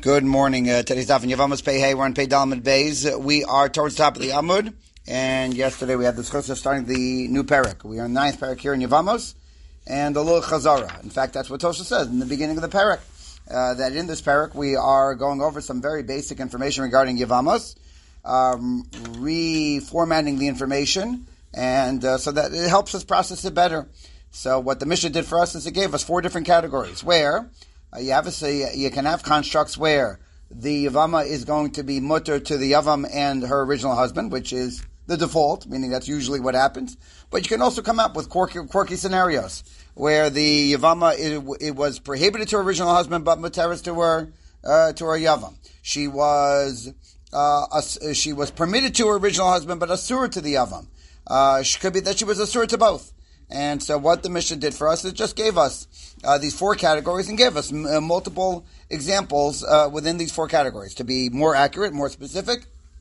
Good morning. Today's daf in Yevamos Pei Hey. We're on Pei Dalmud Beis. We are towards the top of the Amud, and yesterday we had the schus of starting the new parak. We are in the 9th parak here in Yevamos, and the little Chazara. In fact, that's what Tosha says in the beginning of the parak. That in this parak we are going over some very basic information regarding Yevamos, reformatting the information, and so that it helps us process it better. So what the Mishnah did for us is it gave us 4 different categories where you can have constructs where the Yavama is going to be mutter to the Yavam and her original husband, which is the default, meaning that's usually what happens. But you can also come up with quirky scenarios where the Yavama it was prohibited to her original husband, but muteris to her Yavam. She was permitted to her original husband, but asur to the Yavam. She could be that she was asur to both. And so what the Mishnah did for us, it just gave us these 4 categories and gave us multiple examples within these 4 categories. To be more accurate, more specific,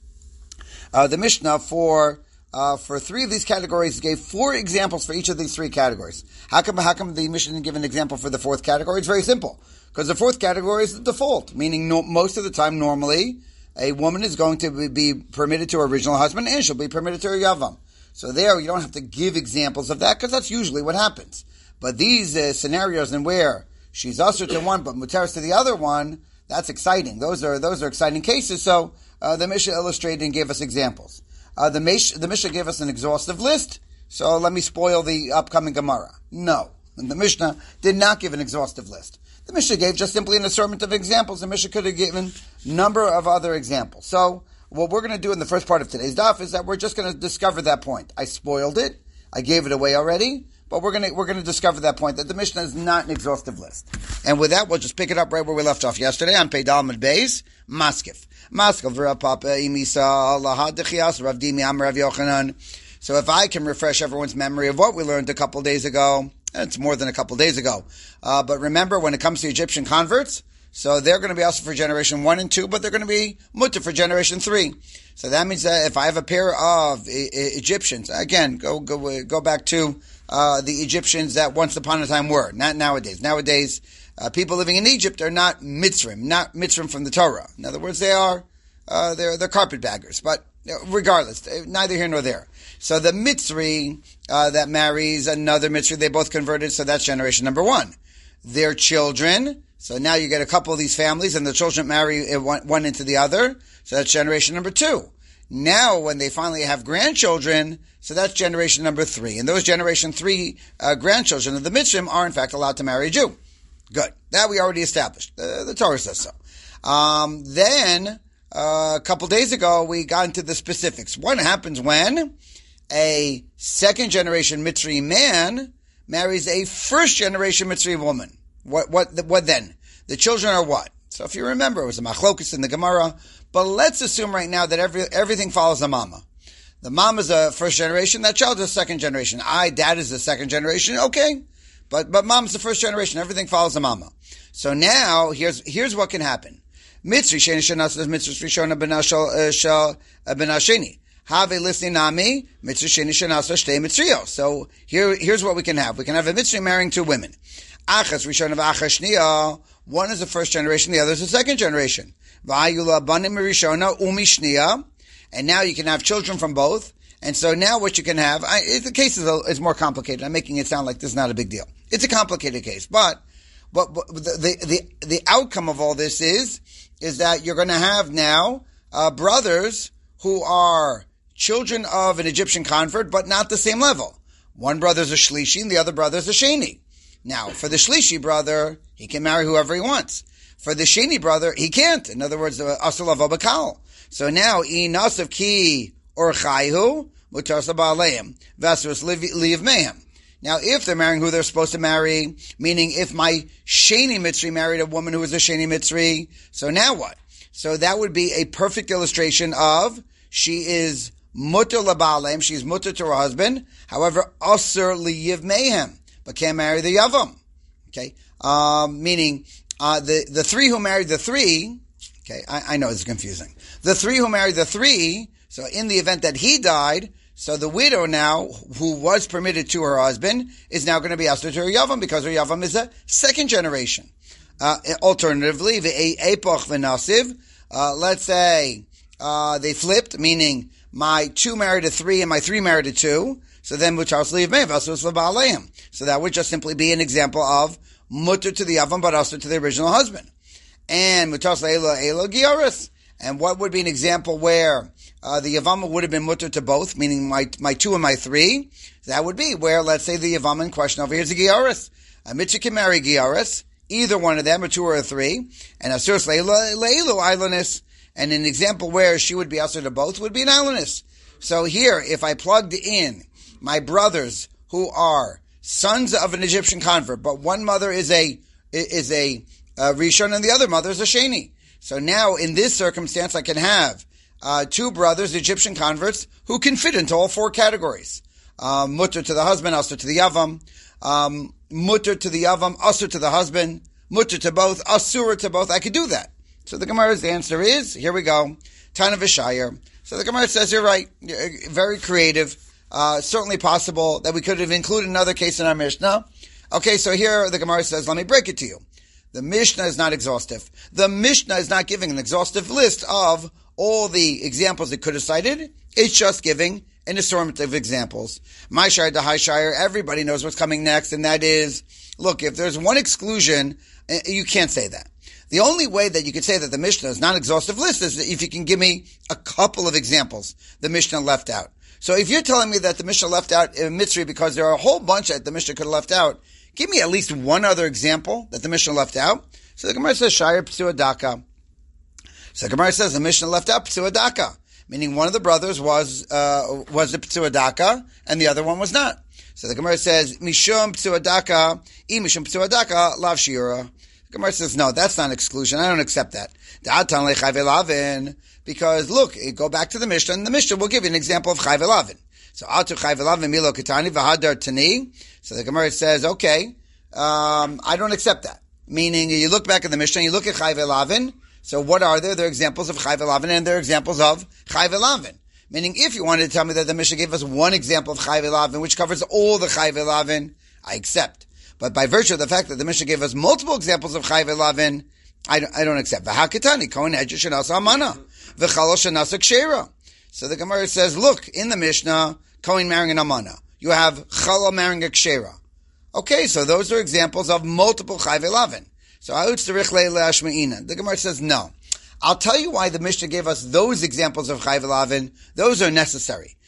the Mishnah for 3 of these categories gave 4 examples for each of these 3 categories. How come the Mishnah didn't give an example for the 4th category? It's very simple. Because the 4th category is the default, meaning most of the time, normally, a woman is going to be permitted to her original husband and she'll be permitted to her Yavam. So there, you don't have to give examples of that because that's usually what happens. But these scenarios in where she's usher to one but muteris to the other one, that's exciting. Those are exciting cases. So the Mishnah illustrated and gave us examples. The Mishnah gave us an exhaustive list. So let me spoil the upcoming Gemara. No, and the Mishnah did not give an exhaustive list. The Mishnah gave just simply an assortment of examples. The Mishnah could have given a number of other examples. So what we're going to do in the first part of today's daf is that we're just going to discover that point. I spoiled it. I gave it away already, but we're going to discover that point, that the Mishnah is not an exhaustive list. And with that, we'll just pick it up right where we left off yesterday on Pei Dalmud Beis, Maskif. Maskif v'Rav Papa imisa lahad dechias Rav Dimi am Rav Yochanan. So if I can refresh everyone's memory of what we learned a couple days ago, it's more than a couple days ago. But remember, when it comes to Egyptian converts, so they're going to be also for generation 1 and 2, but they're going to be mutter for generation 3. So that means that if I have a pair of Egyptians, again, go back to the Egyptians that once upon a time were, not nowadays. Nowadays, people living in Egypt are not mitzrim from the Torah. In other words, they're carpetbaggers. But regardless, neither here nor there. So the Mitzri that marries another Mitzri, they both converted, so that's generation number 1. Their children. So now you get a couple of these families and the children marry one into the other. So that's generation number 2. Now when they finally have grandchildren, so that's generation number 3. And those generation 3 grandchildren of the Mitzrim are in fact allowed to marry a Jew. Good. That we already established. The Torah says so. Then a couple days ago we got into the specifics. What happens when a second generation Mitzri man marries a first generation Mitzri woman? What then? The children are what? So if you remember, it was a machlokus in the Gemara, but let's assume right now that everything follows the mama. The mama's a first generation, that child is a second generation. Dad is the second generation, okay. But mom's the first generation, everything follows the mama. So now, here's what can happen. Mitzri sheni shenas mitzri rishona benasheni. Have a listening nami, mitzri sheni shenas shtei mitzriyo. So here's what we can have. We can have a mitzri marrying 2 women. Achas rishon of achas shniya. One is the first generation, the other is the second generation. Va'ayula banim rishona umi shniya. And now you can have children from both. And so now what you can have, the case is more complicated. I'm making it sound like this is not a big deal. It's a complicated case, but the outcome of all this is that you're going to have now brothers who are children of an Egyptian convert, but not the same level. One brother's a shlishi and the other brother's a sheni. Now, for the shlishi brother, he can marry whoever he wants. For the sheni brother, he can't. In other words, asur lavo bakal. So now, inasav ki or chayhu mutar ba'aleim v'asur liv mehem. Now, if they're marrying who they're supposed to marry, meaning if my sheni mitzri married a woman who was a sheni mitzri, so now what? So that would be a perfect illustration of she is mutar laba'aleim, she's mutar to her husband. However, asur liv mehem, but can't marry the Yavam. Okay? Meaning, the 3 who married the 3, okay, I know it's confusing. The 3 who married the 3, so in the event that he died, so the widow now, who was permitted to her husband, is now going to be asur to her Yavam, because her Yavam is a second generation. Alternatively, epoch v'nasiv. Let's say they flipped, meaning my 2 married a 3 and my 3 married a 2. So then, so that would just simply be an example of mutter to the yavam, but also to the original husband. And mutas le'elo gioris. And what would be an example where the yavama would have been mutter to both, meaning my 2 and my 3? That would be where, let's say, the yavama in question over here is a gioris. A mitzvah can marry gioris, either one of them, a 2 or a 3, and asuras le'elo islandess. And an example where she would be asur to both would be an islandess. So here, if I plugged in my brothers who are sons of an Egyptian convert, but one mother is a Rishon and the other mother is a Sheni. So now in this circumstance I can have 2 brothers, Egyptian converts, who can fit into all 4 categories. Mutter to the husband, asur to the yavam. Mutter to the yavam, asur to the husband. Mutter to both, asura to both. I could do that. So the Gemara's answer is, here we go, Tana v'Shayir. So the Gemara says, you're right, very creative. Certainly possible that we could have included another case in our Mishnah. Okay, so here the Gemara says, let me break it to you. The Mishnah is not exhaustive. The Mishnah is not giving an exhaustive list of all the examples it could have cited. It's just giving an assortment of examples. My shire to high shire, everybody knows what's coming next, and that is, look, if there's one exclusion, you can't say that. The only way that you could say that the Mishnah is not an exhaustive list is if you can give me a couple of examples the Mishnah left out. So if you're telling me that the Mishnah left out Mitzri because there are a whole bunch that the Mishnah could have left out, give me at least one other example that the Mishnah left out. So the Gemara says, Shire P'sua Daka. So the Gemara says the Mishnah left out P'sua Daka, meaning one of the brothers was the P'sua Daka and the other one was not. So the Gemara says, Mishum P'sua Daka, Mishum P'sua Daka, Lav Shira. The Gemara says, no, that's not an exclusion. I don't accept that. Because look, go back to the Mishnah, and the Mishnah will give you an example of Chayv Elavin. So Atu Chayv Elavin Milo Ketani V'Hadar Tani. So the Gemara says, okay, I don't accept that. Meaning, you look back at the Mishnah, you look at Chayv Elavin. So what are there? There are examples of Chayv Elavin, and there are examples of Chayv Elavin. Meaning, if you wanted to tell me that the Mishnah gave us one example of Chayv Elavin, which covers all the Chayv Elavin, I accept. But by virtue of the fact that the Mishnah gave us multiple examples of Chayv Elavin, I don't accept. V'haketani, kohen edger shenasa amana, v'chalo shenasa kshera. So the Gemara says, look, in the Mishnah, kohen marrying an amana. You have chalo marrying a kshera. Okay, so those are examples of multiple Chayv Elavin. So the Gemara says, no. I'll tell you why the Mishnah gave us those examples of Chayv Elavin. Those are necessary.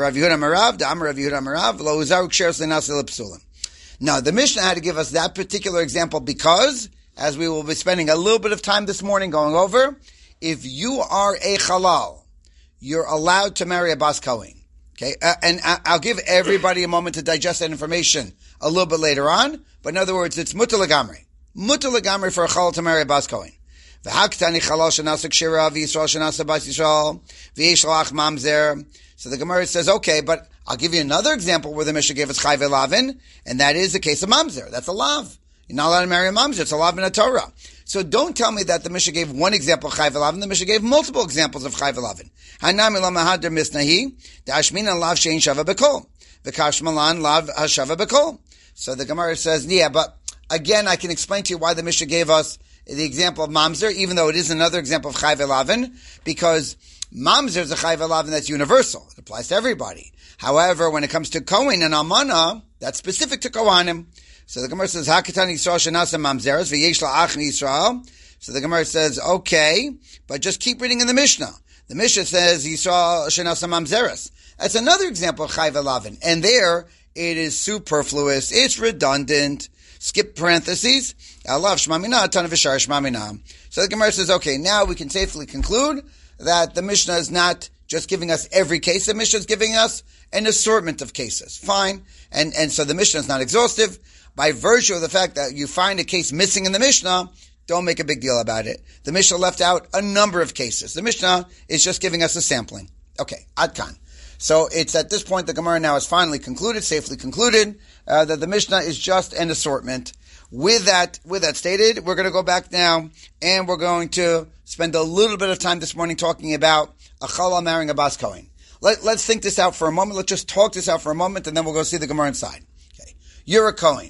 Now, the Mishnah had to give us that particular example because, as we will be spending a little bit of time this morning going over, if you are a halal, you're allowed to marry a bas kohen. Okay, and I'll give everybody a moment to digest that information a little bit later on. But in other words, it's mutar legamri. Mutar legamri for a halal to marry a bas kohen. V'haktani halal shenasa kshira v'yisrael shenasa bas Yisrael v'yishlach mamzer. So the Gemara says, okay, but I'll give you another example where the Mishnah gave us Chayv Elavin, and that is the case of mamzer. That's a lav. You're not allowed to marry a mamzer. It's a lav in a Torah. So don't tell me that the Mishnah gave one example of Chayv Elavin. The Mishnah gave multiple examples of Chayv Elavin. Hanami la mahadar misnahi, da'ashmina lav shein shava bekol. V'kashmalan lav hashava bekol. So the Gemara says, yeah, but again, I can explain to you why the Mishnah gave us the example of mamzer, even though it is another example of Chayv Elavin, because mamzer is a Chayv Elavin that's universal. It applies to everybody. However, when it comes to Kohen and Amana, that's specific to Kohanim. So the Gemara says, Hakatan Yisrael shenasa mamzeres v'yesh la'ach Yisrael. So the Gemara says, okay, but just keep reading in the Mishnah. The Mishnah says, Yisrael shenasa mamzeres. That's another example of Chayv Elavin. And there, it is superfluous. It's redundant. Skip parentheses. Alav shmamina, tana v'shar shmamina. So the Gemara says, okay, now we can safely conclude that the Mishnah is not just giving us every case. The Mishnah is giving us an assortment of cases. Fine. And so the Mishnah is not exhaustive. By virtue of the fact that you find a case missing in the Mishnah, don't make a big deal about it. The Mishnah left out a number of cases. The Mishnah is just giving us a sampling. Okay, Adkan. So it's at this point the Gemara now has finally concluded, safely concluded, that the Mishnah is just an assortment. With that stated, we're going to go back now and we're going to spend a little bit of time this morning talking about a chalal marrying a bas kohen. Let's think this out for a moment. Let's just talk this out for a moment and then we'll go see the Gemara inside. Okay. You're a Kohen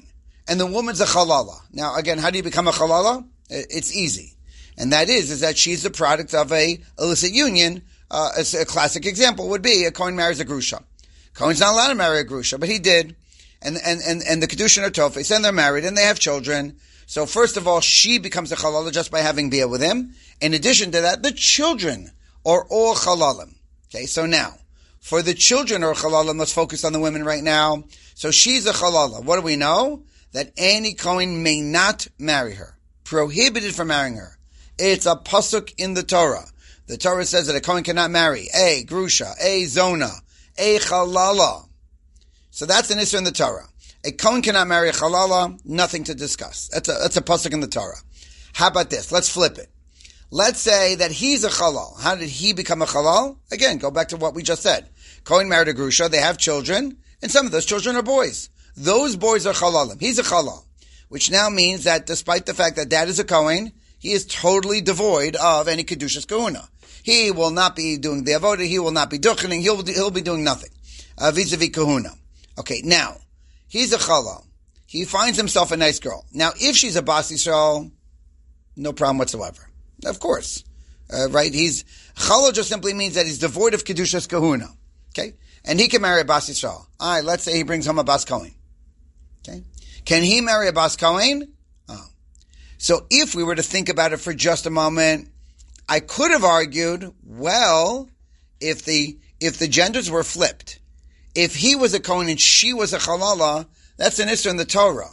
and the woman's a chalala. Now, again, how do you become a chalala? It's easy. And that is that she's the product of a illicit union. A classic example would be a Kohen marries a Grusha. Kohen's not allowed to marry a Grusha, but he did. And the Kedushin are Tofes, and they're married, and they have children. So first of all, she becomes a chalala just by having bia with him. In addition to that, the children are all chalalim. Okay, so now, for the children are chalalim, let's focus on the women right now. So she's a chalala. What do we know? That any Kohen may not marry her. Prohibited from marrying her. It's a pasuk in the Torah. The Torah says that a Kohen cannot marry a Grusha, a Zona, a Chalala. So that's an issue in the Torah. A Kohen cannot marry a Chalala, nothing to discuss. That's a pasuk in the Torah. How about this? Let's flip it. Let's say that he's a Chalal. How did he become a Chalal? Again, go back to what we just said. Kohen married a Grusha, they have children, and some of those children are boys. Those boys are Chalalim. He's a Chalal. Which now means that despite the fact that dad is a Kohen, he is totally devoid of any Kedushas Kahuna. He will not be doing the avodah. He will not be duchening. He'll be doing nothing vis-a-vis kahuna. Okay, now he's a chalal. He finds himself a nice girl. Now, if she's a bas Yisrael, no problem whatsoever. Of course, right? He's chalal just simply means that he's devoid of kedushas kahuna. Okay, and he can marry a bas Yisrael. All right, let's say he brings home a bas Kohen. Okay, can he marry a bas Kohen? Oh, so if we were to think about it for just a moment. I could have argued, well, if the genders were flipped, if he was a Kohen and she was a Chalala, that's an issue in the Torah.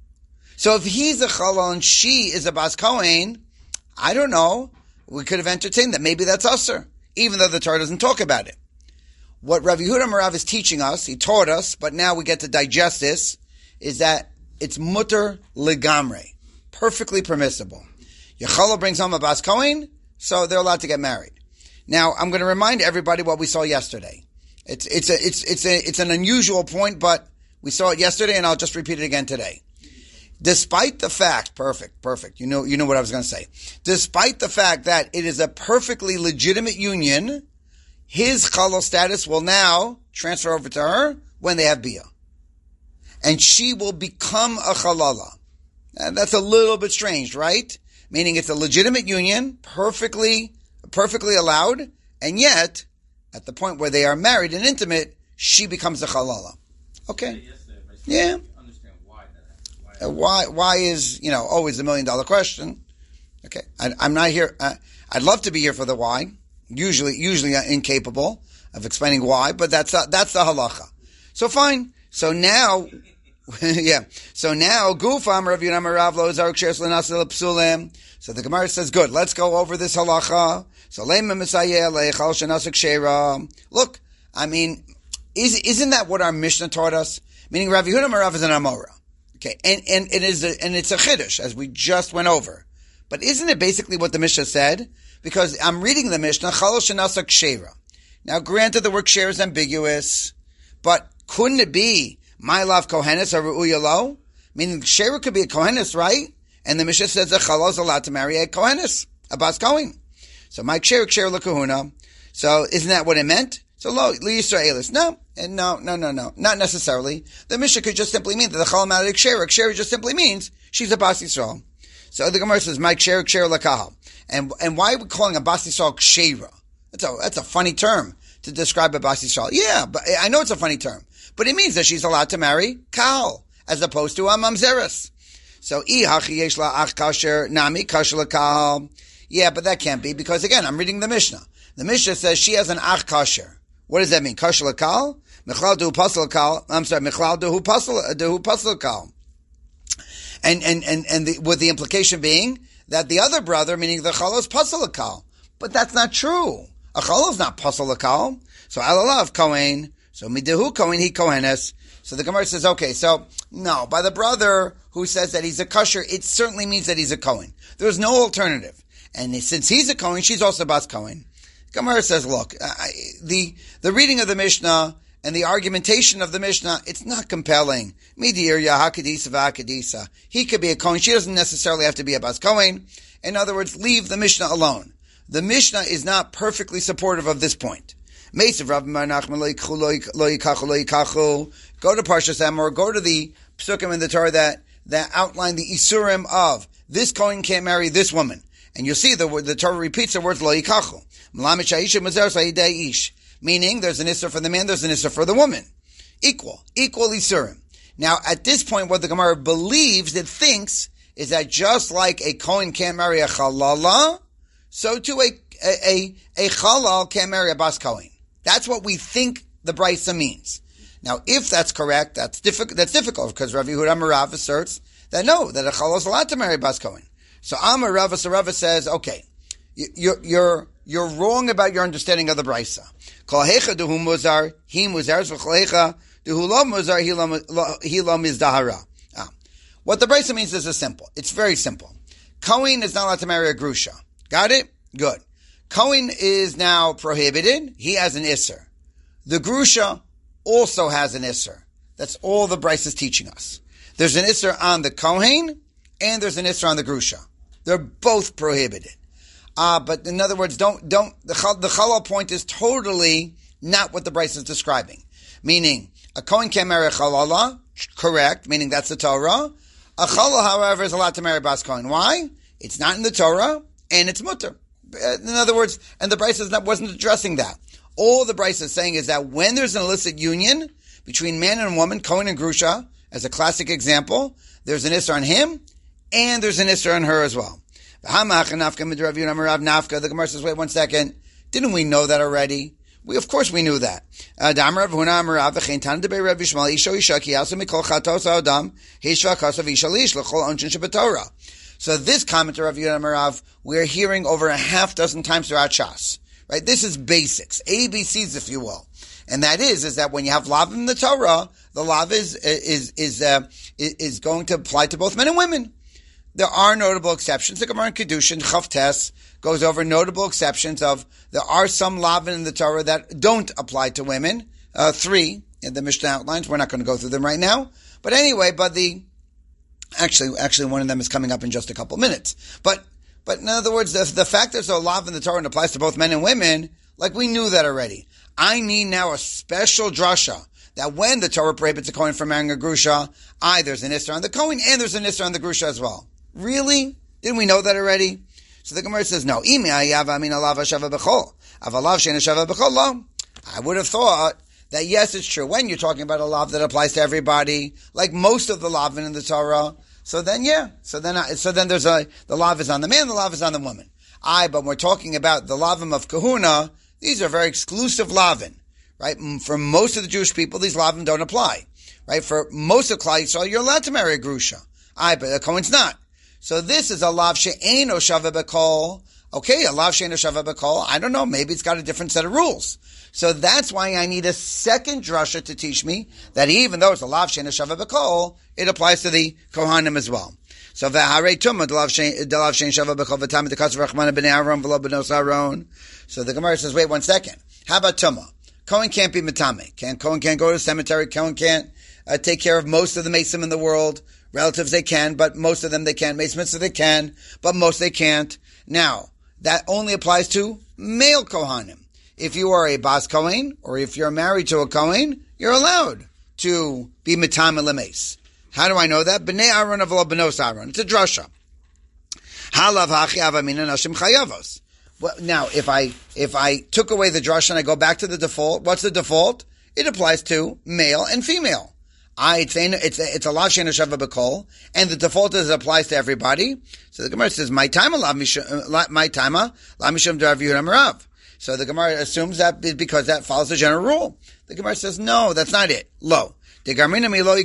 So if he's a Chalal and she is a Bas Kohen, I don't know, we could have entertained that. Maybe that's usher, even though the Torah doesn't talk about it. What Rav Yehuda Marav is teaching us, he taught us, but now we get to digest this, is that it's mutter legamre, perfectly permissible. Yechala brings home a Bas Kohen, so they're allowed to get married. Now, I'm going to remind everybody what we saw yesterday. It's an unusual point, but we saw it yesterday, and I'll just repeat it again today. Despite the fact, perfect. You know what I was going to say. Despite the fact that it is a perfectly legitimate union, his chalal status will now transfer over to her when they have bia, and she will become a chalala. And that's a little bit strange, right? Meaning it's a legitimate union, perfectly allowed, and yet, at the point where they are married and intimate, she becomes a chalala. Okay? Yeah. Understand why that happens. Why is, always the $1 million question. Okay. I'm not here, I'd love to be here for the why. Usually incapable of explaining why, but that's the halacha. So fine. So now, yeah. So now, Gufam Rav Yonam Rav Lo Zaruk Sheres L'Nasel Psulim. So the Gemara says, good, let's go over this halacha. So Leima Misayeh Leichal Shenasek Shera. Look, I mean, isn't that what our Mishnah taught us? Meaning Rav Yehuda Rav is an Amora. Okay, and it's a chiddush, as we just went over. But isn't it basically what the Mishnah said? Because I'm reading the Mishnah, Chal Shenasek Shera. Now, granted, the word Shera is ambiguous, but couldn't it be my love Kohenes or Ru'uya Lo? Meaning, Shera could be a Kohenes, right? And the Mishnah says that Chalal is allowed to marry a Kohenes, a Bas Kohen. So, Mike Shera L'Kahuna. So, isn't that what it meant? So, Lo Yisraelis. No, not necessarily. The Mishnah could just simply mean that the Chalal married Shera. Shera just simply means she's a Bas Yisrael. So, the Gemara says, Mike Shera L'Kahal. And why are we calling a Bas Yisrael Kshera? That's a funny term to describe a Bas Yisrael. Yeah, but I know it's a funny term. But it means that she's allowed to marry Kahal, as opposed to a Mamzeres. So, Ihachi yesh la ach kasher, nami kasher la Kahal. Yeah, but that can't be, because again, I'm reading the Mishnah. The Mishnah says she has an ach kasher. What does that mean? Kasher la Kahal? Mechlal dehu pasel Kahal. I'm sorry, Mechlal dehu pasel Kahal. And with the implication being that the other brother, meaning the Chalal, is pasel Kahal. But that's not true. A Chalal is not pasel Kahal. So, alalav Kohen. So, midehu Kohen, he Kohenes. So the Gemara says, okay, so, no, by the brother who says that he's a kosher, it certainly means that he's a Kohen. There's no alternative. And since he's a Kohen, she's also Bas Kohen. Gemara says, look, the reading of the Mishnah and the argumentation of the Mishnah, it's not compelling. Midir Yahakadisa V'Akadisa. He could be a Kohen. She doesn't necessarily have to be a Bas Kohen. In other words, leave the Mishnah alone. The Mishnah is not perfectly supportive of this point. Go to Parshas Emor, go to the Psukim in the Torah that that outline the isurim of this Kohen can't marry this woman. And you'll see the Torah repeats the words lo yikachu. Meaning there's an issur for the man, there's an issur for the woman. Equal isurim. Now, at this point, what the Gemara believes, it thinks, is that just like a Kohen can't marry a Chalala, so too a Chalal can't marry a Bas Kohen. That's what we think the Brisa means. Now, if that's correct, that's difficult, because Rav Yehuda Amarav asserts that no, that a Chalal is allowed to marry Bas Kohen. So Amarav says, okay, you're wrong about your understanding of the Brisa. Kol hecha duhu muzar, he muzar, v'chol hecha duhu lo muzar, he lo mizdahara. What the Brisa means is simple. It's very simple. Kohen is not allowed to marry a grusha. Got it? Good. Kohen is now prohibited. He has an isser. The grusha also has an isser. That's all the Brisa is teaching us. There's an isser on the Kohen, and there's an isser on the grusha. They're both prohibited. But in other words, the Chalal point is totally not what the Brisa is describing. Meaning, a Kohen can't marry a Chalala, correct, meaning that's the Torah. A Chalal, however, is allowed to marry Bas Kohen. Why? It's not in the Torah, and it's mutter. In other words, and the Brisa wasn't addressing that. All the Brisa is saying is that when there's an illicit union between man and woman, Kohen and Grusha, as a classic example, there's an Isser on him, and there's an Isser on her as well. The Gemara says, wait 1 second. Didn't we know that already? Of course we knew that. So this commentary of Yehuda Amarav, we're hearing over a half dozen times throughout Shas. Right? This is basics, ABCs, if you will. And that is that when you have lav in the Torah, the lav is going to apply to both men and women. There are notable exceptions. The Gemara in Kedushin, Chavtes, goes over notable exceptions of, there are some lavin in the Torah that don't apply to women. 3 in the Mishnah outlines. We're not going to go through them right now. But anyway, actually one of them is coming up in just a couple minutes. But in other words, the fact there's a lav in the Torah and applies to both men and women, like we knew that already. I need now a special drasha that when the Torah prohibits a Kohen from marrying a Grusha, there's an Isser on the Kohen and there's an Isser on the Grusha as well. Really? Didn't we know that already? So the Gemara says, no. I would have thought that yes, it's true. When you're talking about a lav that applies to everybody, like most of the lavin in the Torah, so then there's the lav is on the man, the lav is on the woman. But we're talking about the lavim of kahuna. These are very exclusive lavin, right? For most of the Jewish people, these lavim don't apply, right? For most of Klal Yisrael, you're allowed to marry a grusha. But a Kohen's not. So this is a lav she'eino shava b'kol. Okay, a lav she'eino shava b'kol. I don't know, maybe it's got a different set of rules. So that's why I need a second drasha to teach me that even though it's a lav she'eino shava b'kol, it applies to the Kohanim as well. So v'harei tumah the lav she'eino shava b'kol v'tam d'kas v'rachmana b'nei Aaron v'lo b'nos Aaron. So the Gemara says, wait 1 second. How about tumah? Kohen can't be metame. Kohen can't go to the cemetery. Kohen can't take care of most of the mesim in the world. Relatives they can, but most of them they can't. Meis mitzvah they can, but most they can't. Now, that only applies to male Kohanim. If you are a Bas Kohen, or if you're married to a Kohen, you're allowed to be Mitam Lemeis. How do I know that? B'nei Aaron avlo b'nos Aaron. It's a drasha. Halav hachi avamina nashim chayavos. Well, now, if I took away the drasha and I go back to the default, what's the default? It applies to male and female. It's a lav she'eino shava b'kol, and the default is it applies to everybody. So the Gemara says, my time lav mishum d'Rav Yehuda Amarav. So the Gemara assumes that because that follows the general rule. The Gemara says, no, that's not it. Lo. The Gemara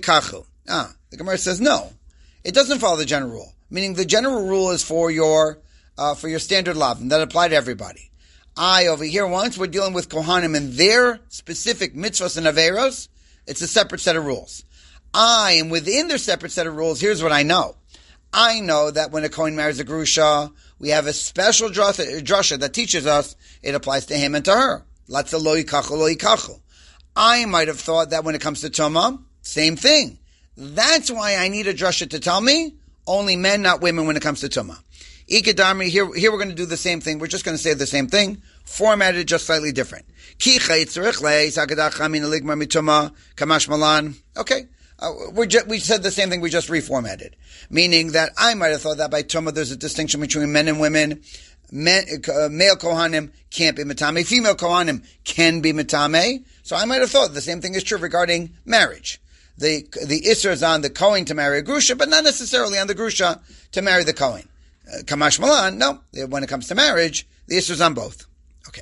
says, no. It doesn't follow the general rule. Meaning the general rule is for your standard lav, and that apply to everybody. Over here, once we're dealing with Kohanim and their specific mitzvahs and averos, it's a separate set of rules. And within their separate set of rules, here's what I know. I know that when a Kohen marries a Grusha, we have a special drasha that teaches us it applies to him and to her. Latza lo yikachu. I might have thought that when it comes to Tumah, same thing. That's why I need a drasha to tell me only men, not women, when it comes to Tumah. Ikedarmi, here we're going to do the same thing. We're just going to say the same thing, formatted just slightly different. Okay, We said the same thing, we just reformatted. Meaning that I might have thought that by Tumah there's a distinction between men and women. Male Kohanim can't be Matame. Female Kohanim can be Matame. So I might have thought the same thing is true regarding marriage. The Isser is on the Kohen to marry a Grusha, but not necessarily on the Grusha to marry the Kohen. Kamash Malan, no. When it comes to marriage, the Isser is on both. Okay.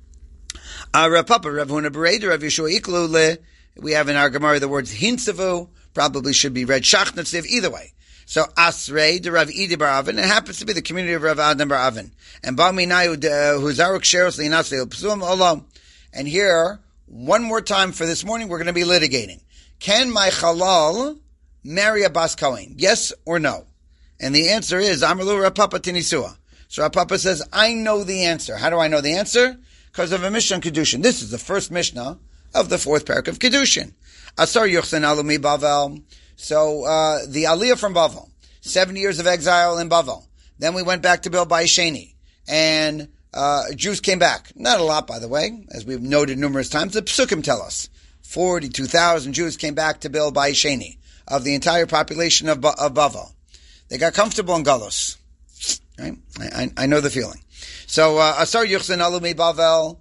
Rav Papa, Rav Huna Bereder, Rav Yeshua Iklu, we have in our Gemara the words Hinsavu, probably should be read Shachnatziv, either way. So Asrei de Rav Idi Bar Avin, it happens to be the community of Rav Adam Bar Avin. And Ba'minayu Huzaruk Sheros Linasei Psum Olam. And here, one more time for this morning, we're going to be litigating. Can my Halal marry a Bas Kohen? Yes or no? And the answer is Amrlu Rav Papa Tinisua. So Rav Papa says, I know the answer. How do I know the answer? Because of a Mishnah on Kedushin. This is the first Mishnah of the fourth parak of Kedushin. Asar Yuchsan Alumi Bavel. So, the Aliyah from Bavel, 70 years of exile in Bavel. Then we went back to build Bayis Sheni. And, Jews came back. Not a lot, by the way, as we've noted numerous times. The Psukim tell us. 42,000 Jews came back to build Bayis Sheni of the entire population of Bavel. They got comfortable in Galus. Right? I know the feeling. So, Asar Yuchsan Alumi Bavel.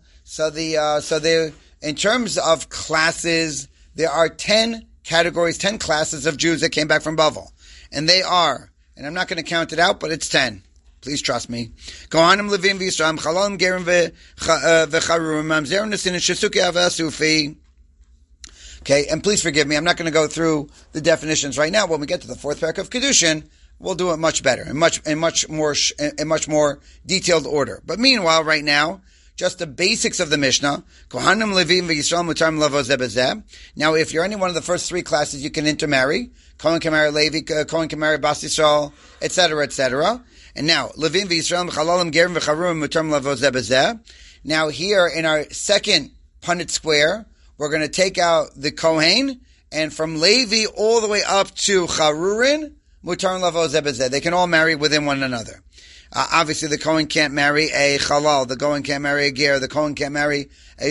So in terms of classes, there are 10 categories, 10 classes of Jews that came back from Bavel. And they are, and I'm not going to count it out, but it's 10. Please trust me. Kohanim Levim v'Yisrael, Chalalim Gerim v'Charurim, Mamzer Nesin Shesuki Avasufi. Okay, and please forgive me, I'm not going to go through the definitions right now. When we get to the fourth parak of Kedushin, we'll do it much better, in much more detailed order. But meanwhile, right now, just the basics of the Mishnah. Kohanim Levim v'Yisrael mutarim lavo zeh b'zeh. Now, if you're any one of the first three classes, you can intermarry. Kohen can marry Levi, Kohen can marry Bas Yisrael, etc., etc. And now, Levim v'Yisrael chalalim gerim v'charurim mutarim lavo zeh b'zeh. Now, here in our second Punnett square, we're going to take out the Kohen, and from Levi all the way up to Charurin, mutarim lavo zeh b'zeh. They can all marry within one another. Obviously, the Kohen can't marry a Chalal. The Kohen can't marry a Ger. The Kohen can't marry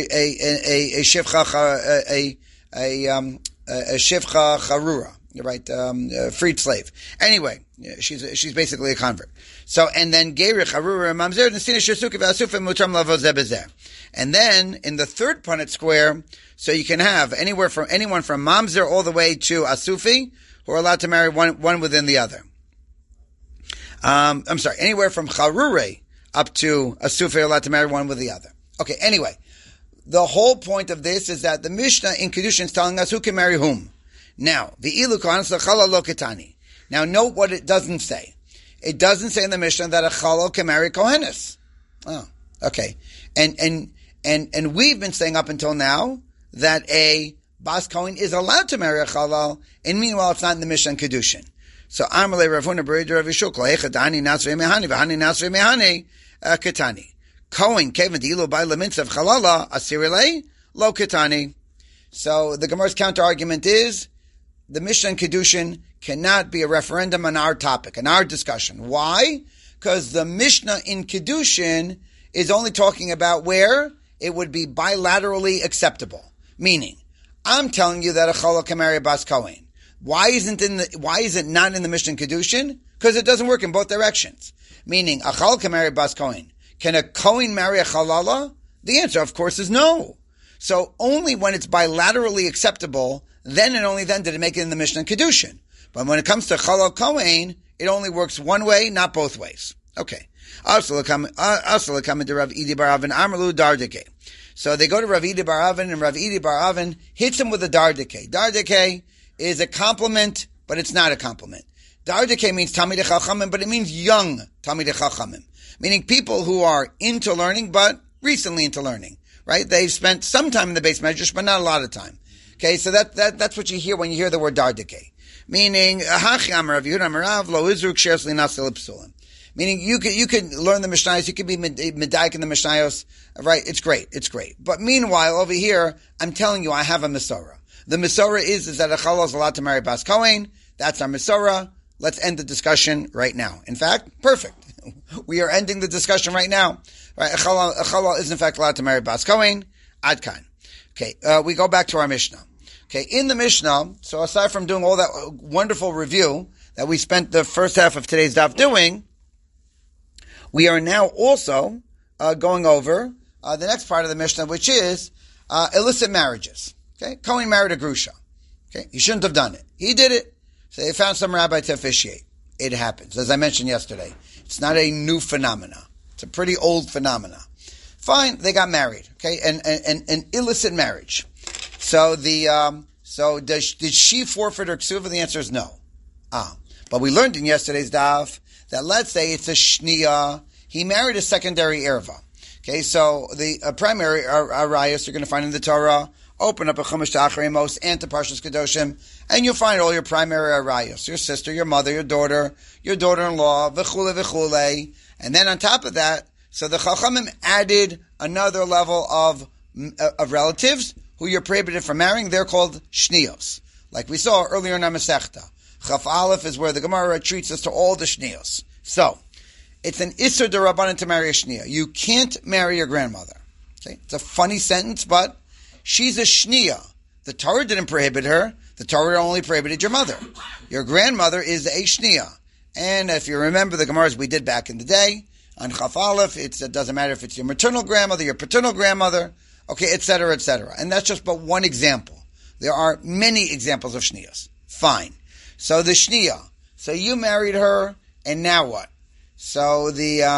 a Shivcha Charura, right? Freed slave. Anyway, she's basically a convert. So, and then Gerich Charura Mamzer Nesina Shesuki VaSufa Mutam Lavo Zeh B'zeh. And then in the third Punnett square, so you can have anyone from Mamzer all the way to Asufi, who are allowed to marry one within the other. Anywhere from Charure up to Asufei are allowed to marry one with the other. Okay, anyway, the whole point of this is that the Mishnah in Kedushin is telling us who can marry whom. Now, V'ilu Kohanis L'Chalal Lo Ketani. Now, note what it doesn't say. It doesn't say in the Mishnah that a Chalal can marry Kohenis. Oh, okay. And we've been saying up until now that a Bas Kohen is allowed to marry a Chalal, and meanwhile it's not in the Mishnah in Kedushin. So Amalei Rav Huna Bereder Rav Yeshua Echadani Nasrei Mehani V'Hani Nasrei Mehani Ketani Kohen Kevin Dilu By Lemitzav Chalala Asirilei Lo Ketani. So the Gemara's counter argument is the Mishnah in Kedushin cannot be a referendum on our topic, on our discussion. Why? Because the Mishnah in Kedushin is only talking about where it would be bilaterally acceptable. Meaning, I'm telling you that a Chalal can marry a Bas Kohen. Why is it not in the Mishnah in Kedushin? Because it doesn't work in both directions. Meaning, a Chalal can marry a Bas Kohen. Can a Kohen marry a Chalala? The answer, of course, is no. So only when it's bilaterally acceptable, then and only then did it make it in the Mishnah in Kedushin. But when it comes to Chalal Kohen, it only works one way, not both ways. Okay. Also, come to Rav Idi Bar Avin Amrlu Dardike. So they go to Rav Idi Bar Avin, and Rav Idi Bar Avin hits him with a Dardike. Dardike is a compliment, but it's not a compliment. Dardike means Talmidei Chachamim, but it means young Talmidei Chachamim. Meaning people who are into learning, but recently into learning. Right? They've spent some time in the Beis Medrash, but not a lot of time. Okay, so that's what you hear when you hear the word Dardike. Meaning, meaning you could learn the Mishnayos, you could be Medaik in the Mishnayos, right? It's great. But meanwhile, over here, I'm telling you, I have a Mesorah. The Mesorah is that a Chalal is allowed to marry Bas Kohen. That's our Mesorah. Let's end the discussion right now. In fact, perfect. We are ending the discussion right now. Right? A Chalal is in fact allowed to marry Bas Kohen. Adkan. Okay, we go back to our Mishnah. Okay, in the Mishnah, so aside from doing all that wonderful review that we spent the first half of today's daf doing, we are now also going over the next part of the Mishnah, which is illicit marriages. Okay, Cohen married a grusha. Okay, he shouldn't have done it. He did it. So they found some rabbi to officiate. It happens, as I mentioned yesterday. It's not a new phenomena. It's a pretty old phenomena. Fine, they got married. Okay, an illicit marriage. So did she forfeit her ksuva? The answer is no. But we learned in yesterday's daf that let's say it's a shniya. He married a secondary erva. Okay, so the primary arayos you're going to find in the Torah. Open up a Chumash to Acharei Mos and to Parshas Kedoshim, and you'll find all your primary arayos: your sister, your mother, your daughter-in-law, v'chule v'chule. And then on top of that, so the Chachamim added another level of relatives who you're prohibited from marrying. They're called shniyos, like we saw earlier in our Masechta. Chaf Aleph is where the Gemara treats us to all the shniyos. So it's an Isur D'Rabbanan to marry a shniya. You can't marry your grandmother. Okay, it's a funny sentence, but she's a shniya. The Torah didn't prohibit her. The Torah only prohibited your mother. Your grandmother is a shniya. And if you remember the Gemaras we did back in the day, on Chaf Aleph, it doesn't matter if it's your maternal grandmother, your paternal grandmother, okay, etc., etc. And that's just but one example. There are many examples of shniyas. Fine. So the shniya. So you married her, and now what? So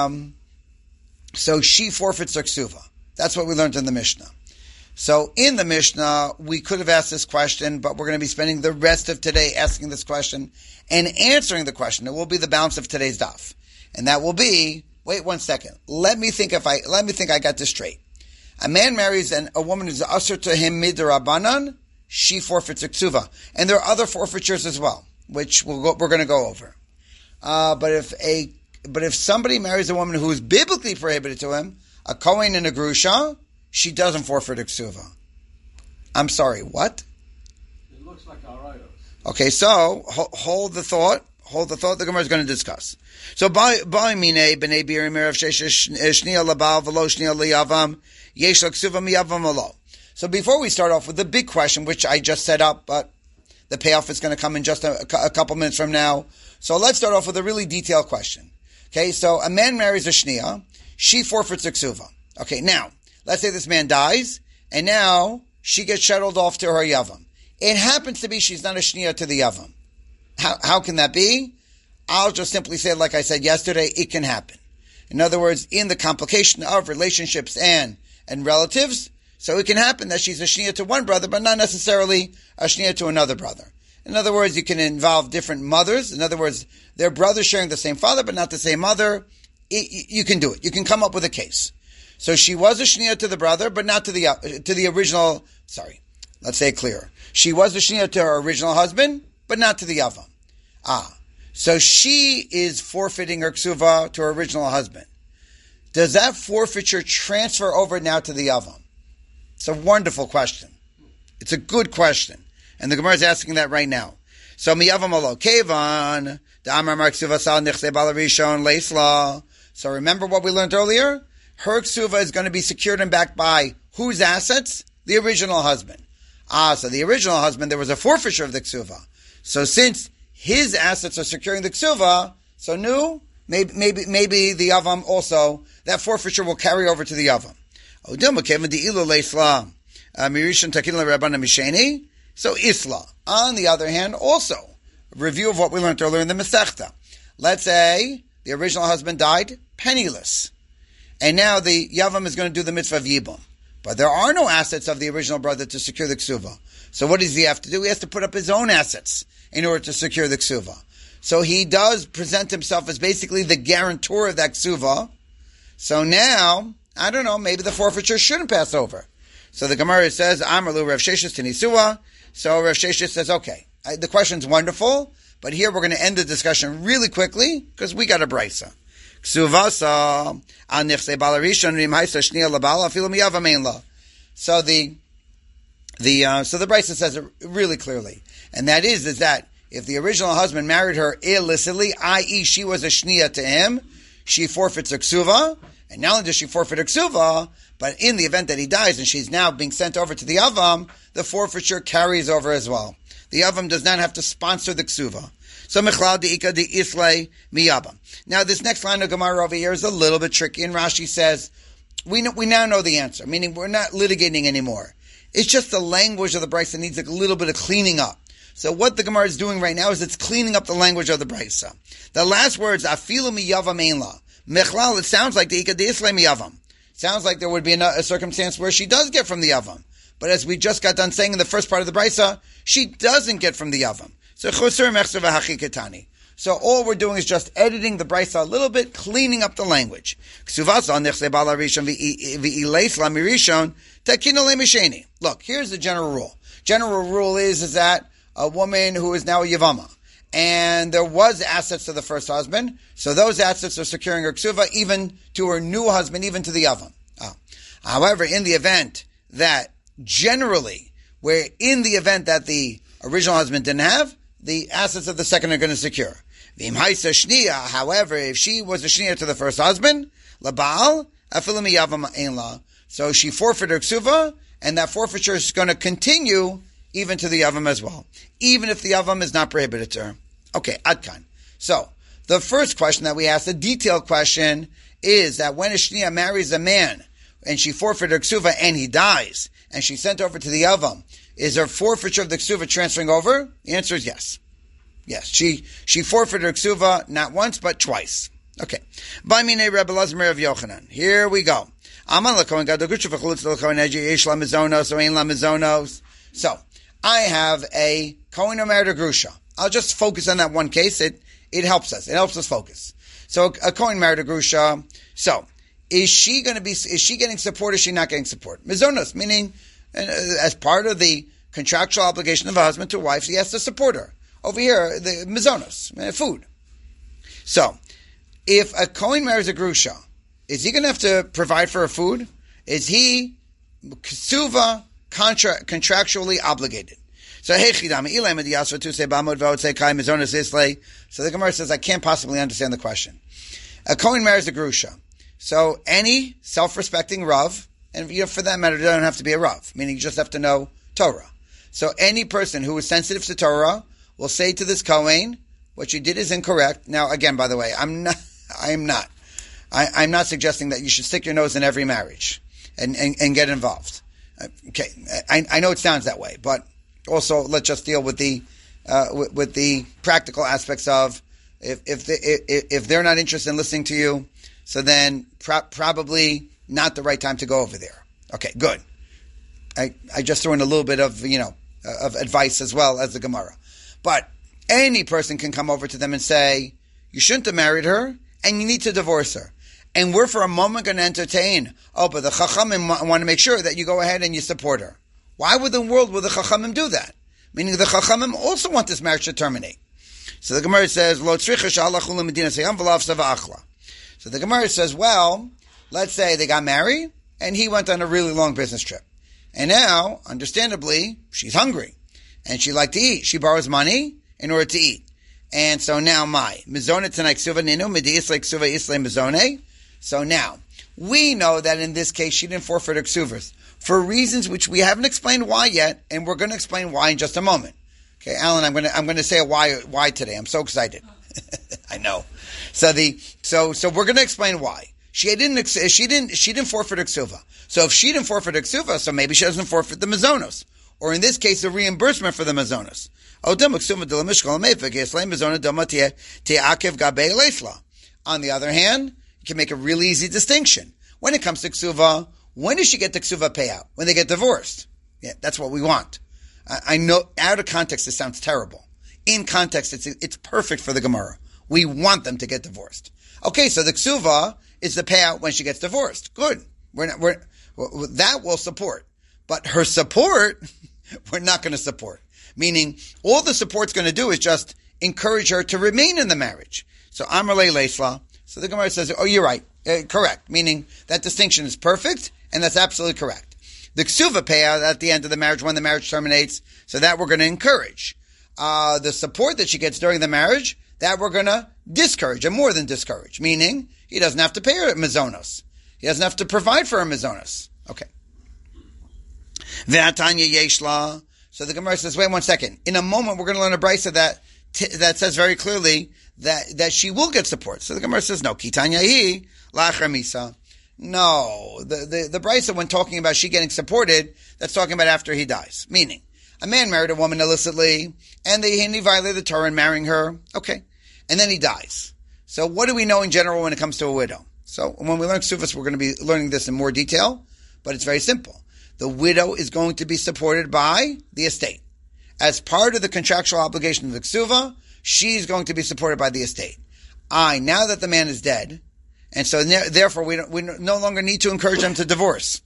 so she forfeits her ksuva. That's what we learned in the Mishnah. So in the Mishnah, we could have asked this question, but we're going to be spending the rest of today asking this question and answering the question. It will be the balance of today's daf. And that will be, wait 1 second. Let me think I got this straight. A man marries a woman who's usher to him midrabanan, she forfeits her ksuva. And there are other forfeitures as well, which we're going to go over. But if somebody marries a woman who is biblically prohibited to him, a Kohen and a grusha, she doesn't forfeit her ksuva. I'm sorry, what? It looks like arayos. Okay, so hold the thought. The Gemara is going to discuss. So, by mine b'nei birim erav shniya labal v'lo shniya liyavam yesh ksuva miyavam alo. So, before we start off with the big question, which I just set up, but the payoff is going to come in just a couple minutes from now. So, let's start off with a really detailed question. Okay, so a man marries a shniya, she forfeits her ksuva. Okay, now let's say this man dies, and now she gets shuttled off to her yavam. It happens to be she's not a shniya to the yavam. How can that be? I'll just simply say, like I said yesterday, it can happen. In other words, in the complication of relationships and relatives, so it can happen that she's a shniya to one brother, but not necessarily a shniya to another brother. In other words, you can involve different mothers. In other words, they're brothers sharing the same father, but not the same mother. You can do it. You can come up with a case. So she was a shniya to the brother, but not to the original. Sorry, let's say it clearer. She was a shniya to her original husband, but not to the yavam. So she is forfeiting her ksuva to her original husband. Does that forfeiture transfer over now to the yavam? It's a wonderful question. It's a good question, and the Gemara is asking that right now. So miyavam alo kevan da'amar mar ksuva sal nichse balarishon leisla. So remember what we learned earlier. Her ksuva is going to be secured and backed by whose assets? The original husband. So the original husband, there was a forfeiture of the ksuva. So since his assets are securing the ksuva, so maybe the yavam also, that forfeiture will carry over to the yavam. So isla. On the other hand, also, a review of what we learned earlier in the Masechta. Let's say the original husband died penniless. And now the yavam is going to do the mitzvah of yibum. But there are no assets of the original brother to secure the ksuva. So what does he have to do? He has to put up his own assets in order to secure the ksuva. So he does present himself as basically the guarantor of that ksuva. So now, I don't know, maybe the forfeiture shouldn't pass over. So the Gemara says, Amar lu Rav Sheshes Tenisua. So Rav Sheshes says, okay, the question's wonderful, but here we're going to end the discussion really quickly because we got a brisa. Ksuvasa al nichse balarishon rimhaisa shniya labala afilu miyavam ein la. So the brisa says it really clearly, and that is that if the original husband married her illicitly, i.e., she was a shniya to him, she forfeits her ksuva, And not only does she forfeit her ksuva, but in the event that he dies and she's now being sent over to the avam, the forfeiture carries over as well. The avam does not have to sponsor the ksuva. So mechlal deika de islay miyavam. Now this next line of Gemara over here is a little bit tricky, and Rashi says, we now know the answer, meaning we're not litigating anymore. It's just the language of the brisa that needs a little bit of cleaning up. So what the Gemara is doing right now is it's cleaning up the language of the brisa. The last words, afilu miyavam ein la. Mechlal, it sounds like the Ika De'islay miyavam. Sounds like there would be a circumstance where she does get from the yavam. But as we just got done saying in the first part of the brisa, she doesn't get from the yavam. So chosur mechzer v'hachi ketani. So all we're doing is just editing the brisa a little bit, cleaning up the language. Look, here's the general rule. General rule is that a woman who is now a yavama, and there was assets to the first husband, so those assets are securing her ksuva even to her new husband, even to the yavam. However, in the event that generally, where in the event that the original husband didn't have, the assets of the second are going to secure. However, if she was a shniya to the first husband, labal afilu miyavam ein la, so she forfeited her ksuva, and that forfeiture is going to continue even to the yavam as well, even if the yavam is not prohibited to her. Okay, adkan. So the first question that we asked, the detailed question, is that when a shniya marries a man and she forfeited her ksuva and he dies, and she's sent over to the yavam, is her forfeiture of the ksuva transferring over? The answer is yes. Yes, she forfeited her ksuva not once but twice. Okay. Here we go. So I have a Kohen or married a grusha. I'll just focus on that one case. It helps us. It helps us focus. So a Kohen married a grusha. So is she getting support or is she not getting support? Mizonos, meaning as part of the contractual obligation of a husband to a wife, he has to support her. Over here, the mizonos, food. So, if a Kohen marries a grusha, is he going to have to provide for her food? Is he ksuva contractually obligated? So the Gemara says, I can't possibly understand the question. A Kohen marries a grusha. So any self-respecting Rav, and for that matter, it doesn't have to be a Rav, meaning you just have to know Torah. So any person who is sensitive to Torah will say to this Kohen, what you did is incorrect. Now, again, by the way, I'm not suggesting that you should stick your nose in every marriage and get involved. Okay, I know it sounds that way, but also let's just deal with the practical aspects of if they're not interested in listening to you, so then probably not the right time to go over there. Okay, good. I just threw in a little bit of of advice as well as the Gemara. But any person can come over to them and say, you shouldn't have married her, and you need to divorce her. And we're for a moment going to entertain, but the Chachamim want to make sure that you go ahead and you support her. Why would the Chachamim do that? Meaning the Chachamim also want this marriage to terminate. So the Gemara says, So the Gemara says, well, let's say they got married, and he went on a really long business trip. And now, understandably, she's hungry. And she liked to eat. She borrows money in order to eat. And so now So now, we know that in this case she didn't forfeit her ksuvas for reasons which we haven't explained why yet, and we're going to explain why in just a moment. Okay, Alan, I'm going to say a why today. I'm so excited. I know. So we're going to explain why. She didn't forfeit her ksuva. So if she didn't forfeit her ksuva, so maybe she doesn't forfeit the mazonos. Or in this case, the reimbursement for the mazonos. On the other hand, you can make a really easy distinction. When it comes to ksuva, when does she get the ksuva payout? When they get divorced. Yeah, that's what we want. I know, out of context, this sounds terrible. In context, it's perfect for the Gemara. We want them to get divorced. Okay, so the ksuva is the payout when she gets divorced. Good. That will support. But her support, we're not going to support. Meaning, all the support's going to do is just encourage her to remain in the marriage. So, Amrle Leisla. So the Gemara says, oh, you're right. Correct. Meaning, that distinction is perfect, and that's absolutely correct. The ksuva payout at the end of the marriage, when the marriage terminates, so that we're going to encourage. The support that she gets during the marriage, that we're going to discourage, and more than discourage. Meaning, he doesn't have to pay her mazonos. He doesn't have to provide for her mizonos. Okay. Ve'atanya yeshla. So the Gemara says, wait 1 second. In a moment, we're going to learn a brisa that says very clearly that she will get support. So the Gemara says, no, kitanya hi la'achar misa. No, the brisa, when talking about she getting supported, that's talking about after he dies. Meaning, a man married a woman illicitly, and he violated the Torah in marrying her. Okay. And then he dies. So what do we know in general when it comes to a widow? So when we learn Ksuvas, we're going to be learning this in more detail, but it's very simple. The widow is going to be supported by the estate. As part of the contractual obligation of the Ksuva, she's going to be supported by the estate. Now that the man is dead, and so therefore we no longer need to encourage him to divorce.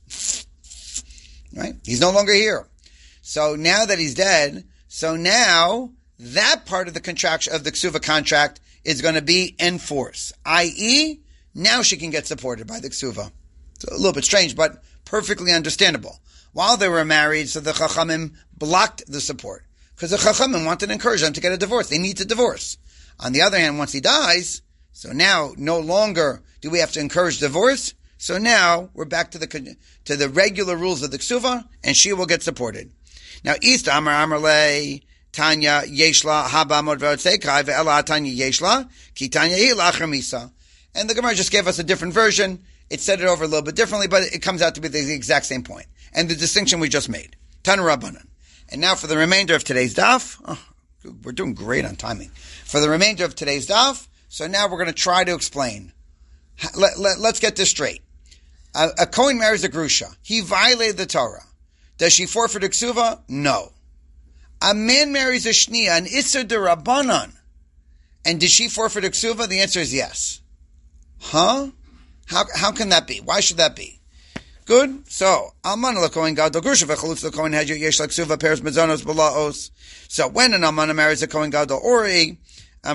Right? He's no longer here. So now that he's dead, so now that part of the contract of the Ksuva contract is going to be in force. I.e., now she can get supported by the Ksuva. It's a little bit strange, but perfectly understandable. While they were married, so the Chachamim blocked the support. Because the Chachamim wanted to encourage them to get a divorce. They need to divorce. On the other hand, once he dies, so now no longer do we have to encourage divorce. So now we're back to the regular rules of the Ksuva, and she will get supported. Now, East Amar Amarle, Tanya Yeshla, Haba Modvot Sekai, Ve'ela Tanya Yeshla, Ki Tanya Lachar Misa. And the Gemara just gave us a different version. It said it over a little bit differently, but it comes out to be the exact same point. And the distinction we just made. Tanu Rabbanan. And now for the remainder of today's daf. We're doing great on timing. For the remainder of today's daf, so now we're going to try to explain. Let's get this straight. A Kohen marries a Grusha. He violated the Torah. Does she forfeit a Ksuva? No. A man marries a Shnia, an Isser de Rabbanan. And did she forfeit a Ksuva? The answer is yes. Huh? How can that be? Why should that be? Good. So, Almana l'Kohen Gadol Grusha v'chalutz l'Kohen Hedju yesh l'Ksuva pairs mezonos b'laos. So when an Almana marries a Kohen Gadol or and a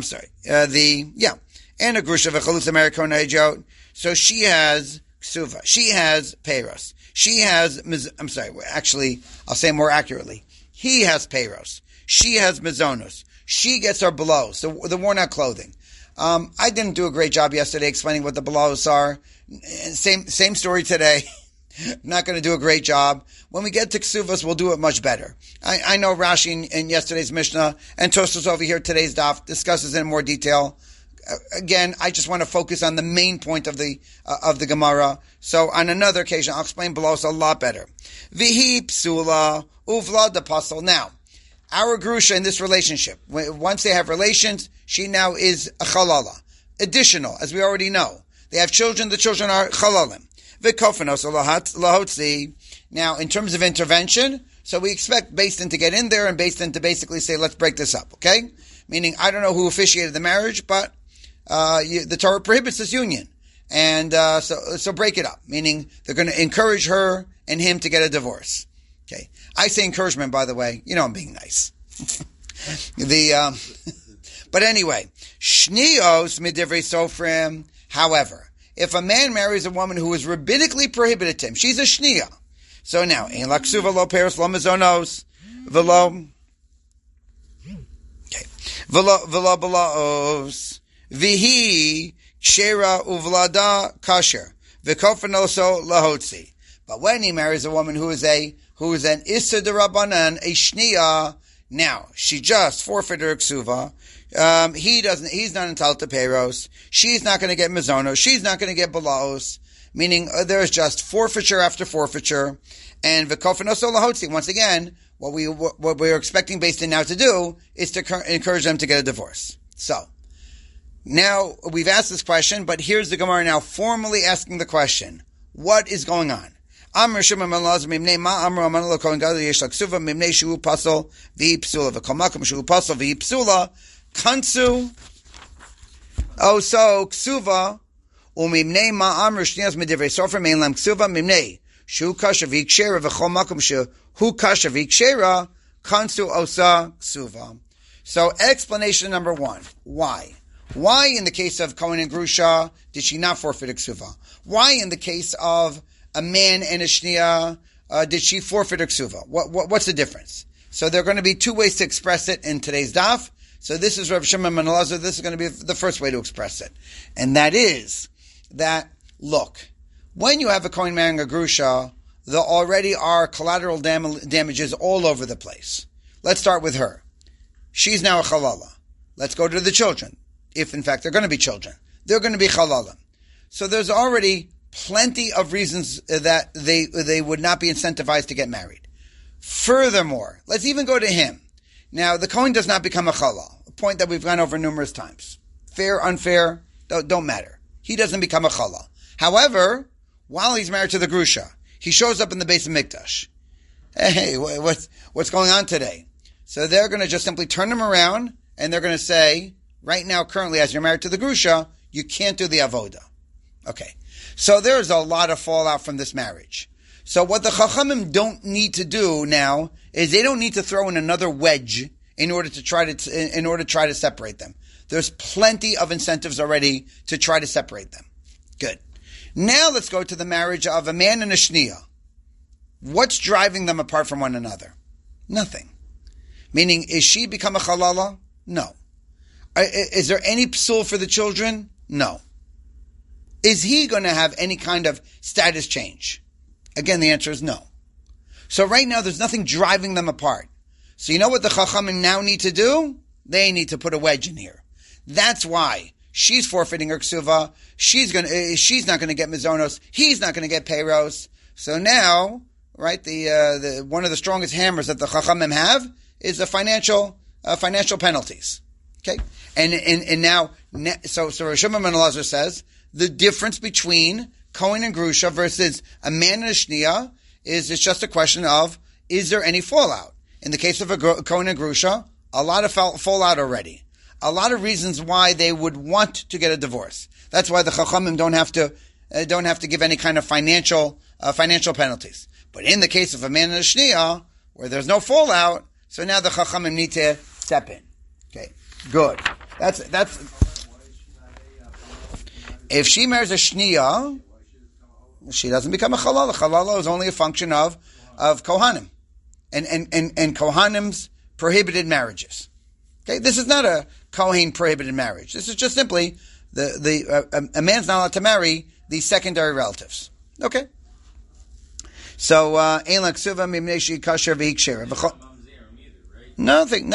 Grusha v'chalutz marries Kohen Hedju, so she has Ksuva. She has peiros. She has, actually, I'll say more accurately. He has peiros. She has mezonos. She gets her belos, the worn out clothing. I didn't do a great job yesterday explaining what the belos are. Same story today. Not going to do a great job. When we get to Ksuvas, we'll do it much better. I know Rashi in yesterday's Mishnah and Tosfos over here today's daf discusses it in more detail. Again, I just want to focus on the main point of the Gemara. So on another occasion, I'll explain belos a lot better. Vihi psula uvla de pasal. Now, our Grusha in this relationship, once they have relations, she now is a chalala. Additional, as we already know. They have children, the children are chalalim. Now, in terms of intervention, so we expect Beis Din to get in there and Beis Din to basically say, let's break this up, okay? Meaning, I don't know who officiated the marriage, but the Torah prohibits this union. And so break it up, meaning they're going to encourage her and him to get a divorce. Okay. I say encouragement, by the way. You know I'm being nice. But anyway, shnios midivrei sofrim. However, if a man marries a woman who is rabbinically prohibited to him, she's a shnia. So now, ein la ksuva lo peros lo mezonos velo belaos vihi kshera uvlada kasher v'kofanoso lahotzi. But when he marries a woman who is an Issa de Rabbanan, a Shnia, now, she just forfeited her Ksuva. He's not entitled to Peiros. She's not going to get Mizonos. She's not going to get Balaos. Meaning, there's just forfeiture after forfeiture. And V'kofanoso lahotzi, once again, what we're expecting Beis Din now to do is to encourage them to get a divorce. So, now, we've asked this question, but here's the Gemara now formally asking the question. What is going on? Amr Shimon ben Elazar mimnei ma amru amanu l'kohen gadol yesh l'ksuva mimnei shu pasol v'hi psula v'kol makom shu pasol v'hi psula kansu. Oh, so ksuva umimnei ma amru shnias midivrei sofer mein lam ksuva mimnei shu kasha v'hi kshera v'kol makom shu hu kasha v'hi kshera kansu osa ksuva. So explanation number one. Why? Why in the case of Kohen and Grusha did she not forfeit a ksuva? Why in the case of a man and a shnia, did she forfeit her ksuva? What's the difference? So there are going to be two ways to express it in today's daf. So this is Rav Shimon ben Elazar. This is going to be the first way to express it. And that is that, look, When you have a Kohen marrying a Grusha, there already are collateral damages all over the place. Let's start with her. She's now a Chalala. Let's go to the children. If in fact they're going to be children. They're going to be Chalala. So there's already plenty of reasons that they would not be incentivized to get married. Furthermore, let's even go to him. Now, the Kohen does not become a Chalal, a point that we've gone over numerous times. Fair, unfair, don't matter. He doesn't become a Chalal. However, while he's married to the Grusha, he shows up in the base of Mikdash. Hey, what's going on today? So they're going to just simply turn him around, and they're going to say, right now, currently, as you're married to the Grusha, you can't do the Avoda. Okay. So there's a lot of fallout from this marriage. So what the Chachamim don't need to do now is they don't need to throw in another wedge in order to try to separate them. There's plenty of incentives already to try to separate them. Good. Now let's go to the marriage of a man and a shniya. What's driving them apart from one another? Nothing. Meaning, is she become a chalala? No. Is there any psul for the children? No. Is he going to have any kind of status change? Again, the answer is no. So right now, there's nothing driving them apart. So you know what the Chachamim now need to do? They need to put a wedge in here. That's why she's forfeiting her ksuva. She's not going to get mizonos. He's not going to get payros. So now, right, the one of the strongest hammers that the Chachamim have is the financial penalties. Okay, and now, so Rosh Shimon ben Elazar says the difference between Kohen and Grusha versus a man and a shniya is it's just a question of, is there any fallout? In the case of a Kohen and Grusha, a lot of fallout already. A lot of reasons why they would want to get a divorce. That's why the Chachamim don't have to give any kind of financial penalties. But in the case of a man and a shniya, where there's no fallout, so now the Chachamim need to step in. Okay, good. That's. If she marries a shniya, she doesn't become a chalala. Chalala is only a function of kohanim, and kohanim's prohibited marriages. Okay, this is not a kohen prohibited marriage. This is just simply a man's not allowed to marry these secondary relatives. Okay, so ein laksuva mimneshi kasher v'ikshir. Nothing.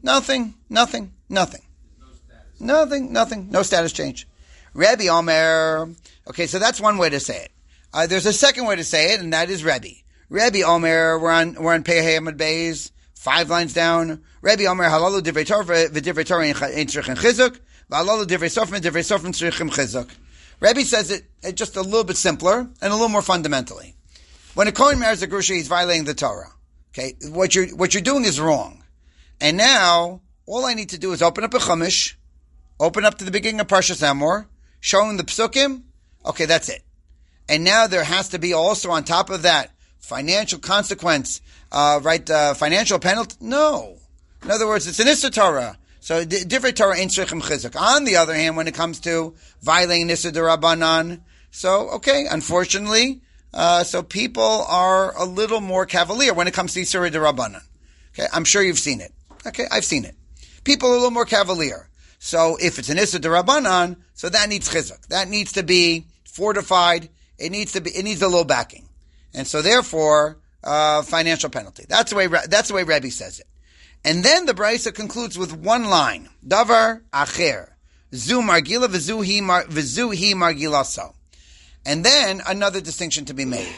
No status change. Rebbe Omer. Okay, so that's one way to say it. There's a second way to say it, and that is Rebbe. Rebbe Omer, we're on Pehei Amud Beis, 5 lines down. Rebbe Omer, halalu divrei Torah v'divrei Torah ein tzrichen chizuk, v'halalu divrei sofrim tzrichen chizuk. Rebbe says it just a little bit simpler and a little more fundamentally. When a Kohen marries a Grusha, he's violating the Torah. Okay, what you're doing is wrong. And now, all I need to do is open up a Chumash, open up to the beginning of Parshas Emor, showing the psukim. Okay, that's it. And now there has to be also on top of that financial consequence, financial penalty. No. In other words, it's an Issa Torah. So divrei Torah ein tzrichim chizuk. On the other hand, when it comes to violating Issa d'Rabbanan, so okay, unfortunately, so people are a little more cavalier when it comes to Issa d'Rabbanan. Okay, I'm sure you've seen it. Okay, I've seen it. People are a little more cavalier. So if it's an Issa d'Rabbanan, so that needs chizuk. That needs to be fortified. It needs a little backing. And so therefore, financial penalty. That's the way Rebbe says it. And then the Brisa concludes with one line. Davar acher. Zu margila v'zu hi margilaso. And then another distinction to be made.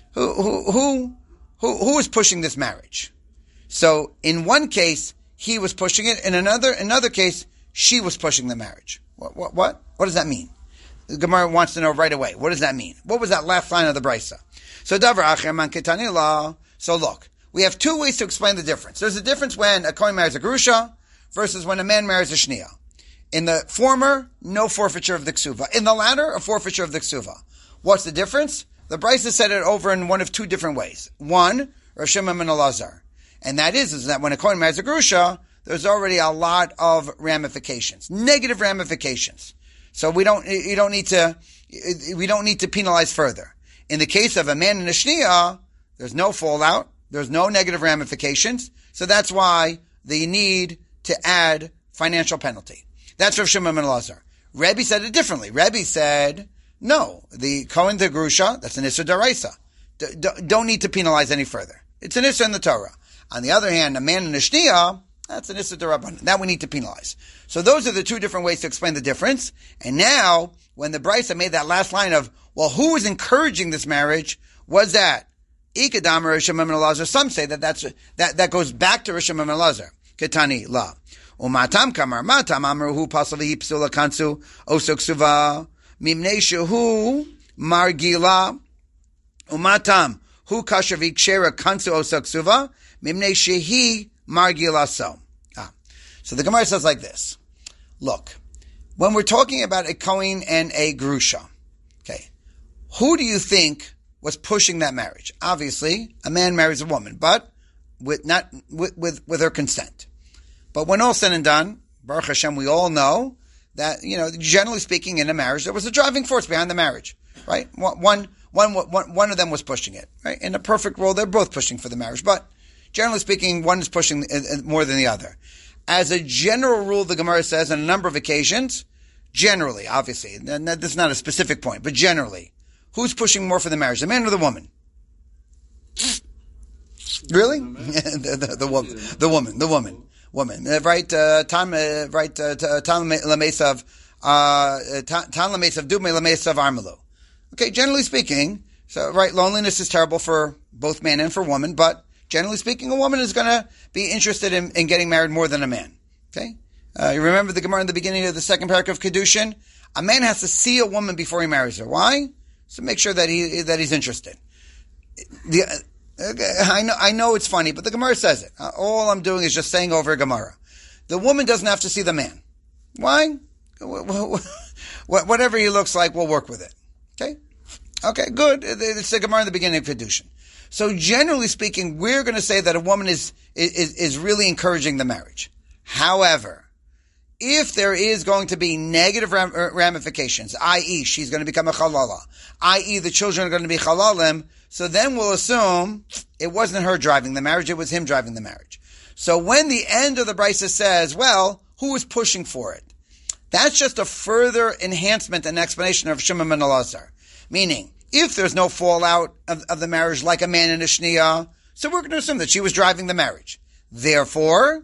Who is pushing this marriage? So in one case, he was pushing it. In another case, she was pushing the marriage. What does that mean? The Gemara wants to know right away. What does that mean? What was that last line of the Brisa? So davar acher man ketanila. So look, we have 2 ways to explain the difference. There's a difference when a Kohen marries a Grusha versus when a man marries a Shniya. In the former, no forfeiture of the Ksuva. In the latter, a forfeiture of the Ksuva. What's the difference? The Brisa said it over in one of 2 different ways. One, Rosh Shimon ben Elazar. And that is that when a Kohen marries a Grusha, there's already a lot of ramifications, negative ramifications. So we don't need to penalize further. In the case of a man and a shniya, there's no fallout, there's no negative ramifications. So that's why they need to add financial penalty. That's Rav Shimon ben Elazar. Rebbe said it differently. Rebbe said, No, the Kohen de Grusha, that's an Issa Daraisa. Don't need to penalize any further. It's an Issa in the Torah. On the other hand, a man in a Shnia, that's an Issa Darabanan. That we need to penalize. So those are the two different ways to explain the difference. And now, when the Brisa made that last line of, well, who was encouraging this marriage? Was that Ikadam or Rishon Memon Elazar? Some say that goes back to Rishon Memon Elazar. Ketani la. Umatam kamar matam amruhu pasavi psula kansu osok suva mimnei shehu margila umatam hu kashavik shera kansu osok suva mimnei shehi margila so. So the Gemara says like this. Look, when we're talking about a Kohen and a Grusha, okay, who do you think was pushing that marriage? Obviously, a man marries a woman, but with her consent. But when all said and done, Baruch Hashem, we all know that, generally speaking, in a marriage, there was a driving force behind the marriage, right? One of them was pushing it, right? In a perfect world, they're both pushing for the marriage, but generally speaking, one is pushing more than the other. As a general rule, the Gemara says on a number of occasions, generally, obviously, and this is not a specific point, but generally, who's pushing more for the marriage, the man or the woman? Really? The woman. Right? Tan lamesav dume lamesav armelu. Okay, generally speaking, so right, loneliness is terrible for both man and for woman, but generally speaking, a woman is going to be interested in getting married more than a man. Okay? You remember the Gemara in the beginning of the second paragraph of Kedushin? A man has to see a woman before he marries her. Why? So make sure that he's interested. I know it's funny, but the Gemara says it. All I'm doing is just saying over a Gemara. The woman doesn't have to see the man. Why? Whatever he looks like, we'll work with it. Okay, good. It's the Gemara in the beginning of Kedushin. So generally speaking, we're going to say that a woman is really encouraging the marriage. However, if there is going to be negative ramifications, i.e., she's going to become a chalala, i.e., the children are going to be chalalim, so then we'll assume it wasn't her driving the marriage, it was him driving the marriage. So when the end of the Brisa says, well, who was pushing for it? That's just a further enhancement and explanation of Shimon ben Elazar. Meaning, if there's no fallout of the marriage like a man and a shniya, so we're going to assume that she was driving the marriage. Therefore,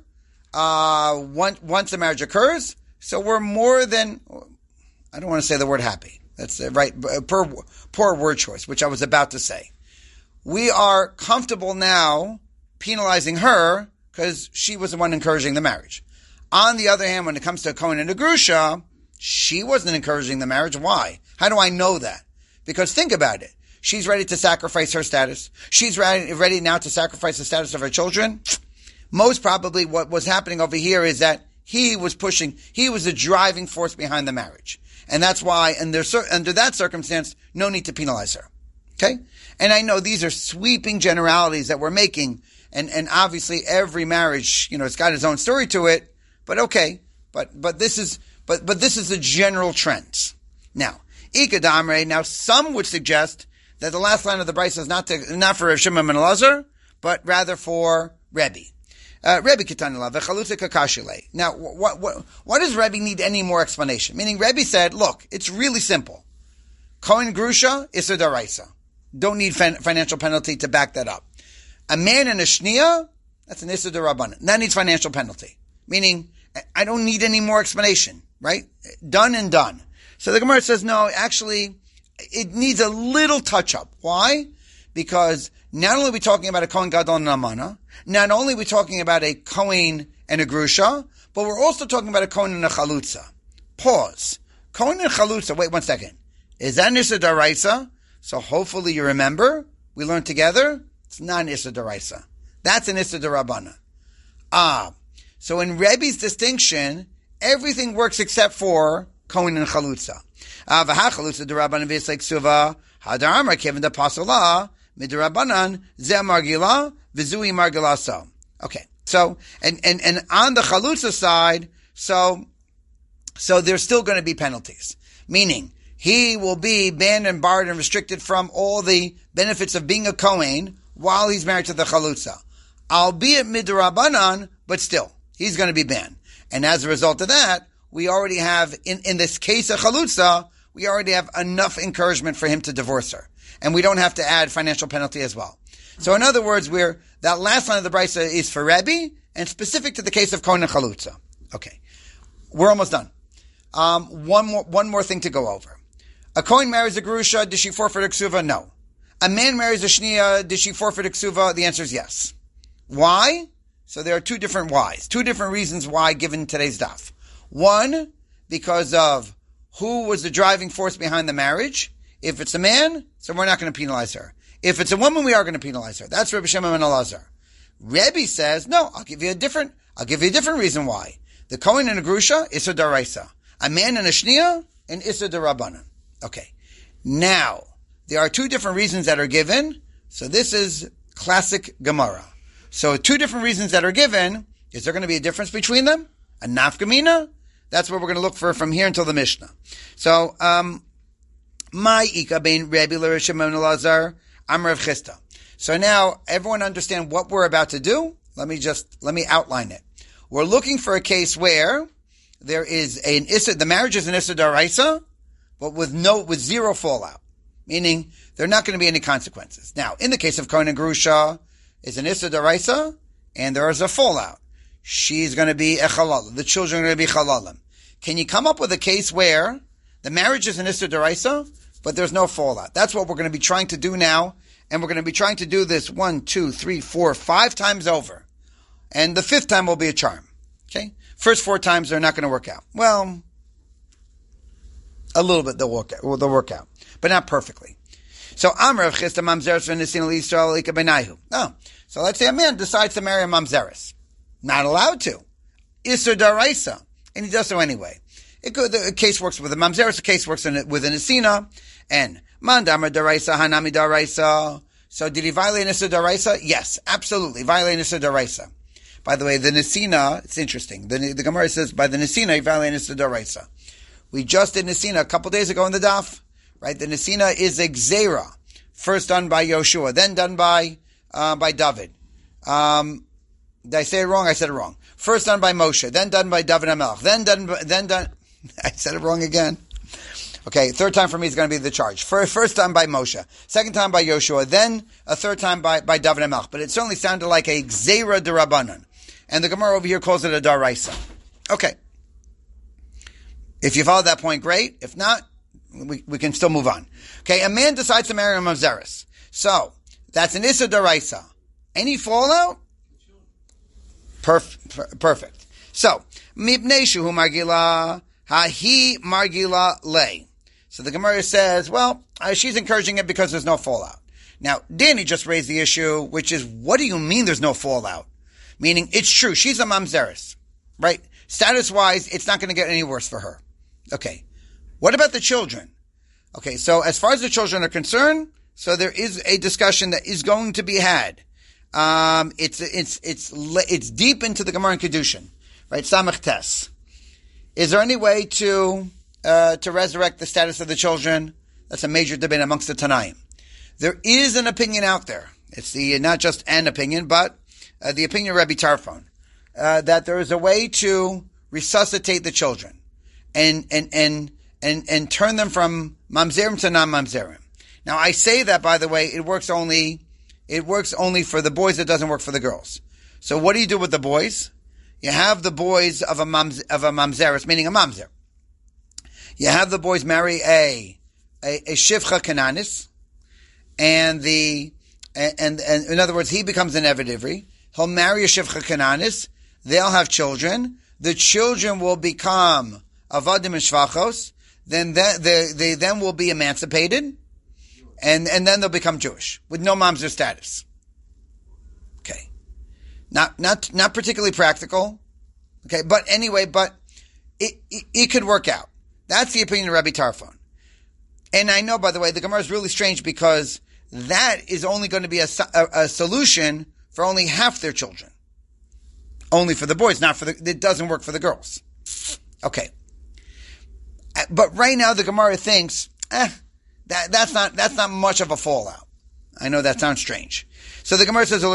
once the marriage occurs, so we're more than, I don't want to say the word happy. That's right, poor word choice, which I was about to say. We are comfortable now penalizing her because she was the one encouraging the marriage. On the other hand, when it comes to a Kohen and a Grusha, she wasn't encouraging the marriage. Why? How do I know that? Because think about it. She's ready to sacrifice her status. She's ready now to sacrifice the status of her children. Most probably what was happening over here is that he was the driving force behind the marriage. And that's why, under that circumstance, no need to penalize her. Okay? And I know these are sweeping generalities that we're making, and obviously every marriage, it's got its own story to it, but okay. But this is the general trend. Now, Ikadamre, now some would suggest that the last line of the Brisa is not for Shimon ben Elazar, but rather for Rebbe. Rebbe Kitanila, v'chalutza kakashile. Now, what does Rebbe need any more explanation? Meaning, Rebbe said, look, it's really simple. Kohen Grusha, Issa Daraisa. Don't need financial penalty to back that up. A man and a shniya, that's an Issa Darabanan. That needs financial penalty. Meaning, I don't need any more explanation, right? Done and done. So the Gemara says, no, actually, it needs a little touch-up. Why? Because not only are we talking about a Kohen Gadol and an Amana, not only are we talking about a Kohen and a Grusha, but we're also talking about a Kohen and a Chalutza. Pause. Kohen and Chalutza, wait 1 second. Is that an Issa Daraisa? So hopefully you remember, we learned together, it's not an Issa Daraisa. That's an Issa Darabana. So in Rebbe's distinction, everything works except for Kohen and Chalutza. V'ha Chalutza Darabanan v'yislek suva, hadar amar kevin da pasala, midarabanan ze margila, v'zui margila so. Okay. So, and on the Chalutza side, so there's still going to be penalties. Meaning, he will be banned and barred and restricted from all the benefits of being a Kohen while he's married to the Chalutza. Albeit midarabanan, but still, he's going to be banned. And as a result of that, we already have, in this case of Chalutza, we already have enough encouragement for him to divorce her. And we don't have to add financial penalty as well. So in other words, that last line of the Brisa is for Rebbe and specific to the case of Kohen and Chalutza. Okay. We're almost done. One more thing to go over. A Kohen marries a Gerusha, does she forfeit a Ksuva? No. A man marries a Shnia, does she forfeit a Ksuva? The answer is yes. Why? So there are two different whys, two different reasons why given today's daf. One, because of who was the driving force behind the marriage. If it's a man, so we're not going to penalize her. If it's a woman, we are going to penalize her. That's Rebbe Shimon ben Elazar. Rebbe says, no, I'll give you a different reason why. The Kohen and a Grusha, Issa Daraisa. A man and a Shnia, and Issa Darabanan. Okay. Now, there are two different reasons that are given. So this is classic Gemara. So two different reasons that are given. Is there going to be a difference between them? A nafkamina? That's what we're going to look for from here until the Mishnah. So, my Ika bein Rebbe Shimon Elazar, I'm Rav Chisda. So now, everyone understand what we're about to do? Let me outline it. We're looking for a case where there is the marriage is an Issa Daraisa, but with zero fallout. Meaning, there are not going to be any consequences. Now, in the case of Kohen and Gerusha, is an Issa Daraisa, and there is a fallout. She's going to be a Chalal. The children are going to be Chalalim. Can you come up with a case where the marriage is an Issa Daraisa, but there's no fallout? That's what we're going to be trying to do now, and we're going to be trying to do this 1, 2, 3, 4, 5 times over. And the 5th time will be a charm. Okay? First 4 times they're not going to work out. Well, a little bit they'll work out, but not perfectly. So Amr of Chisda Mamzeres v'Nisin L'Yisrael Ika Benayu. No. So let's say a man decides to marry a Mamzeres. Not allowed to. Isser Daraisa. And he does so anyway. The case works with a Mamzeres, the case works with an Nisina, and Mandamar Daraisa, Hanami Daraisa. So did he violate Isser Daraisa? Yes, absolutely. Violate Isser Daraisa. By the way, the Nisina, it's interesting. The Gemara says, by the Nisina, he violated Isser Daraisa. We just did Nisina a couple days ago in the daf, right? The Nisina is a Gzeira. First done by Yoshua, then done by David. Did I say it wrong? I said it wrong. First done by Moshe, then done by David HaMelech, then done, I said it wrong again. Okay, 3rd time for me is going to be the charge. First time by Moshe, 2nd time by Yoshua, then a 3rd time by David HaMelech. But it certainly sounded like a Gzeira D'Rabbanan. And the Gemara over here calls it a Daraisa. Okay. If you follow that point, great. If not, we can still move on. Okay, a man decides to marry a Mamzeres. So, that's an Issa Daraisa. Any fallout? Perfect. So, Mipnei Shuhu Margila, Hahi Margila Lei. So the Gemara says, well, she's encouraging it because there's no fallout. Now, Danny just raised the issue, which is, what do you mean there's no fallout? Meaning, it's true, she's a Mamzeres, right? Status-wise, it's not going to get any worse for her. Okay. What about the children? Okay, so as far as the children are concerned, so there is a discussion that is going to be had. It's deep into the Gemara and Kedushin, right? Samach Tes. Is there any way to resurrect the status of the children? That's a major debate amongst the Tanaim. There is an opinion out there. It's not just an opinion, but the opinion of Rabbi Tarfon, that there is a way to resuscitate the children and turn them from mamzerim to non-mamzerim. Now, I say that, by the way, it works only for the boys. It doesn't work for the girls. So what do you do with the boys? You have the boys of a mamzeris, meaning a mamzer. You have the boys marry a shivcha kananis, and in other words, he becomes an eved ivri. He'll marry a shivcha kananis. They'll have children. The children will become avadim and shvachos. Then they then will be emancipated, and then they'll become Jewish with no mamzer status. Okay, not particularly practical. Okay, but anyway, it could work out. That's the opinion of Rabbi Tarfon. And I know, by the way, the Gemara is really strange because that is only going to be a solution for only half their children. Only for the boys, it doesn't work for the girls. Okay. But right now the Gemara thinks, that's not much of a fallout. I know that sounds strange. So the Gemara says,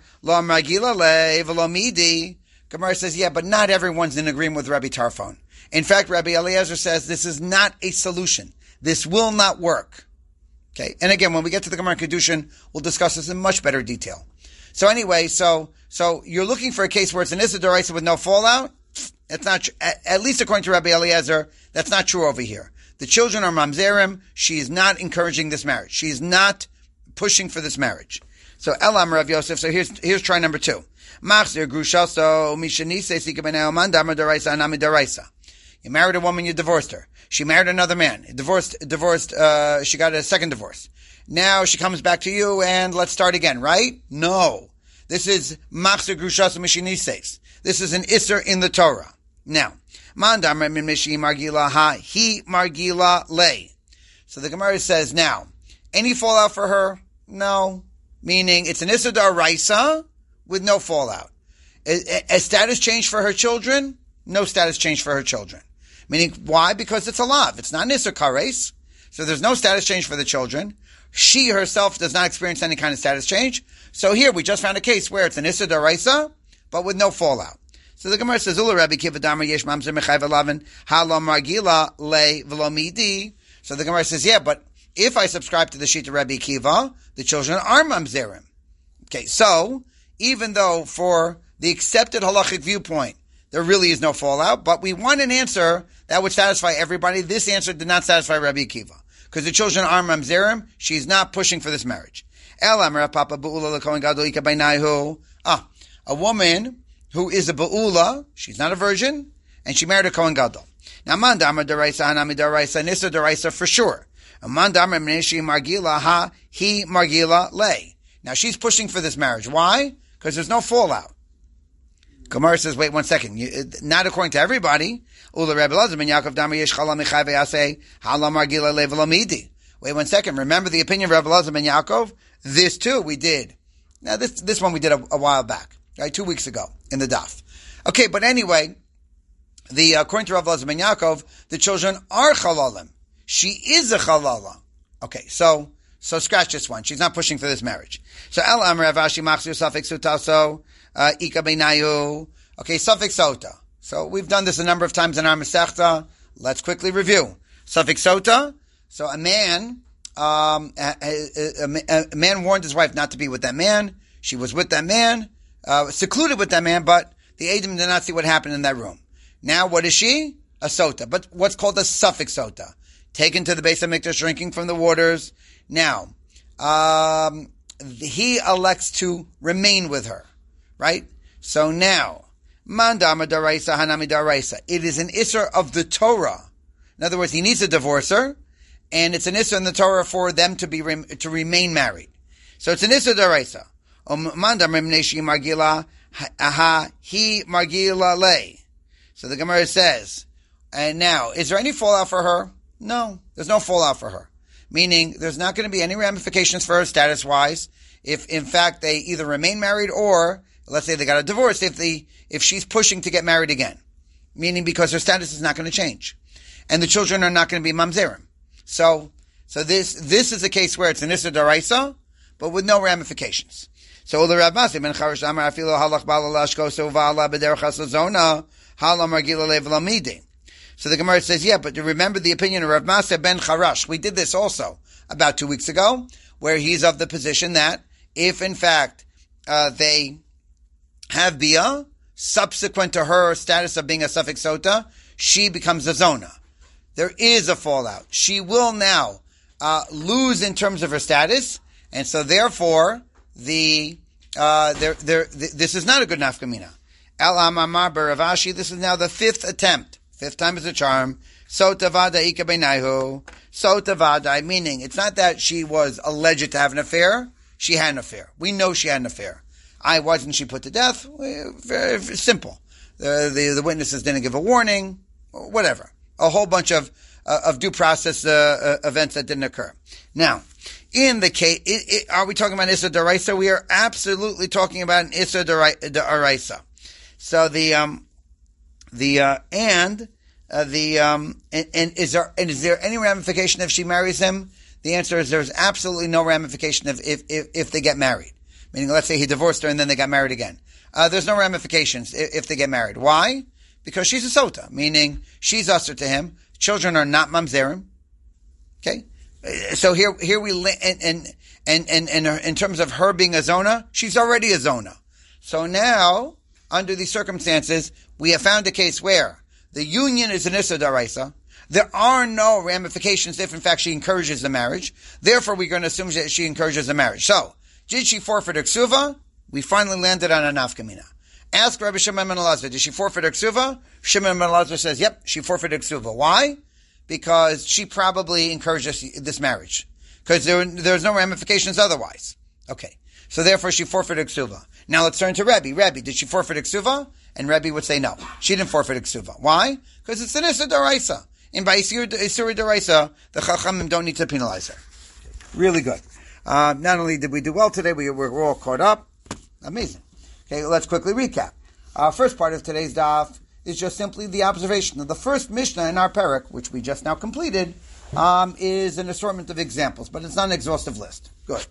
Gemara says, yeah, but not everyone's in agreement with Rabbi Tarfon. In fact, Rabbi Eliezer says this is not a solution. This will not work. Okay, and again, when we get to the Gemara Kedushin, we'll discuss this in much better detail. So anyway, so you're looking for a case where it's an Issa D'Oraisa with no fallout? That's not, at least according to Rabbi Eliezer, that's not true over here. The children are mamzerim. She is not encouraging this marriage. She is not pushing for this marriage. So Elam Rav Yosef. So here's try number 2. Machzir grushaso mishanise sikabenei oman damar d'oraisa anami d'oraisa. You married a woman, you divorced her. She married another man. Divorced. She got a second divorce. Now she comes back to you, and let's start again. Right? No. This is machzir grushaso mishanises. This is an isser in the Torah. Now. Mandam min mishi margila ha he margila lay. So the Gemara says now, any fallout for her? No. Meaning it's an Issa D'Oraisa with no fallout. A status change for her children? No status change for her children. Meaning, why? Because it's a lav. It's not an Issa Kares. So there's no status change for the children. She herself does not experience any kind of status change. So here we just found a case where it's an Issa D'Oraisa, but with no fallout. So the Gemara says, Ula Rabbi Kiva Damar Yesh Mamzer Mechai V'Lavin Hala Margila Le V'Lo Midi. So the Gemara says, yeah, but if I subscribe to the Shita Rabbi Kiva, the children are Mamzerim. Okay, so even though for the accepted halachic viewpoint, there really is no fallout, but we want an answer that would satisfy everybody. This answer did not satisfy Rabbi Kiva. Because the children are Mamzerim, she's not pushing for this marriage. A woman who is a Ba'ula, she's not a virgin, and she married a Kohen Gadol. Now, Man Damar D'Oraisa, Hanami D'Oraisa, Nissa D'Oraisa for sure. Man Damar Mneshi Margila, Ha, He Margila, Lay. Now, she's pushing for this marriage. Why? Because there's no fallout. Gemara says, wait 1 second. Not according to everybody. Ula Rebbe Lazar ben Yaakov Damar Yesh Chala Michai V'Yaseh, Hala Margila Le V'Lo Midi. Wait 1 second. Remember the opinion of Rebbe Lazar ben Yaakov? This too we did. Now, this one we did a while back. Right, 2 weeks ago in the daf. Okay, but anyway, according to Rav Elazar ben Yaakov, the children are chalalim. She is a chalala. Okay, so scratch this one. She's not pushing for this marriage. So El Amar Avashi Machzir Safek Sutaso Ika Beinayu. Okay, Safek Sota. So we've done this a number of times in our Masechta. Let's quickly review. Safek Sota. So a man warned his wife not to be with that man. She was with that man. Secluded with that man, but the Edom did not see what happened in that room. Now, what is she? A sota, but what's called a suffix sota. Taken to the base of Mikdash, drinking from the waters. Now, he elects to remain with her, right? So now, Mandama D'Oraisa, Hanami D'Oraisa. It is an Isser of the Torah. In other words, he needs to divorce her, and it's an Isser in the Torah for them to remain married. So it's an Isser D'Oraisa. Manda Mimneshi Margila Aha He Margila Le. So the Gemara says, and now, is there any fallout for her? No, there's no fallout for her. Meaning, there's not going to be any ramifications for her status-wise if, in fact, they either remain married or, let's say they got a divorce, if she's pushing to get married again. Meaning because her status is not going to change. And the children are not going to be mamzerim. So this is a case where it's an Issa D'Oraisa, but with no ramifications. So the Rav Masi ben Charash Amar Afilo Halach Bala Lashko Sovala B'derech Hasazona Hala Margila Lev Lamidi. So the Gemara says, yeah, but remember the opinion of Rav Masi ben Charash. We did this also about 2 weeks ago, where he's of the position that if in fact they have bia subsequent to her status of being a suffix sota, she becomes a zona. There is a fallout. She will now lose in terms of her status, and so therefore this is not a good nafkamina. Al Amar Baravashi, this is now the 5th attempt. 5th time is a charm. Sota vada ika beinaihu. Sota vada, meaning it's not that she was alleged to have an affair. She had an affair. We know she had an affair. Why didn't she put to death? Very simple. The witnesses didn't give a warning. Whatever. A whole bunch of due process events that didn't occur. Now, in the case, are we talking about Issa D'Oraisa? We are absolutely talking about an Issa D'Oraisa. So is there any ramification if she marries him? The answer is there's absolutely no ramification if they get married. Meaning, let's say he divorced her and then they got married again. There's no ramifications if they get married. Why? because she's a sota, meaning she's usher to him. Children are not mamzerim. Okay, so here we and in terms of her being a zona, she's already a zona. So now, under these circumstances, we have found a case where the union is an issa d'oraisa. There are no ramifications if, in fact, she encourages the marriage. Therefore, we're going to assume that she encourages the marriage. So, did she forfeit her ksuva? We finally landed on a nafkamina. Ask Rabbi Shimon ben Elazar, did she forfeit her ksuva? Shimon ben Elazar says, yep, she forfeited ksuva. Why? Because she probably encouraged this marriage. Because there's no ramifications otherwise. Okay. So therefore she forfeited ksuva. Now let's turn to Rebbe. Rebbe, did she forfeit ksuva? And Rebbe would say no. She didn't forfeit ksuva. Why? Because it's an issa d'oraisa. And by Isur d'oraisa, the Chachamim don't need to penalize her. Really good. Not only did we do well today, we're all caught up. Amazing. Okay, let's quickly recap. First part of today's daf is just simply the observation of the first Mishnah in our parak, which we just now completed, is an assortment of examples, but it's not an exhaustive list. Good.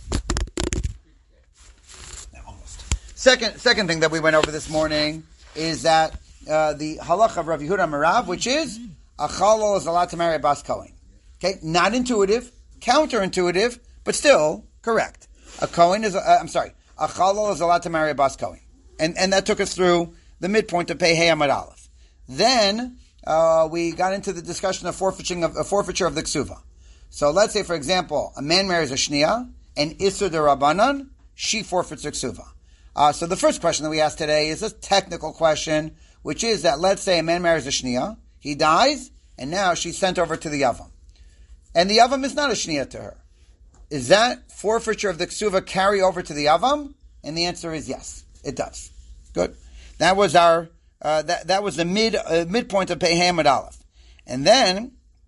Almost. Second thing that we went over this morning is that the halacha of Rav Yehuda Merav, which is a chalal is allowed to marry a bas kohen. Okay, not intuitive, counterintuitive, but still correct. A kohen is, a chalal is allowed to marry a bas kohen. And that took us through the midpoint of Pei Hei Amud Aleph. Then we got into the discussion of forfeiture of the ksuva. So let's say, for example, a man marries a shnia, and Isur d'Rabbanan, she forfeits her ksuva. So the first question that we asked today is a technical question, which is that let's say a man marries a shnia, he dies, and now she's sent over to the yavam. And the yavam is not a shnia to her. Is that forfeiture of the ksuva carry over to the yavam? And the answer is yes, it does. Good. That was our that was the midpoint of Pei Hei Amud Aleph. And then,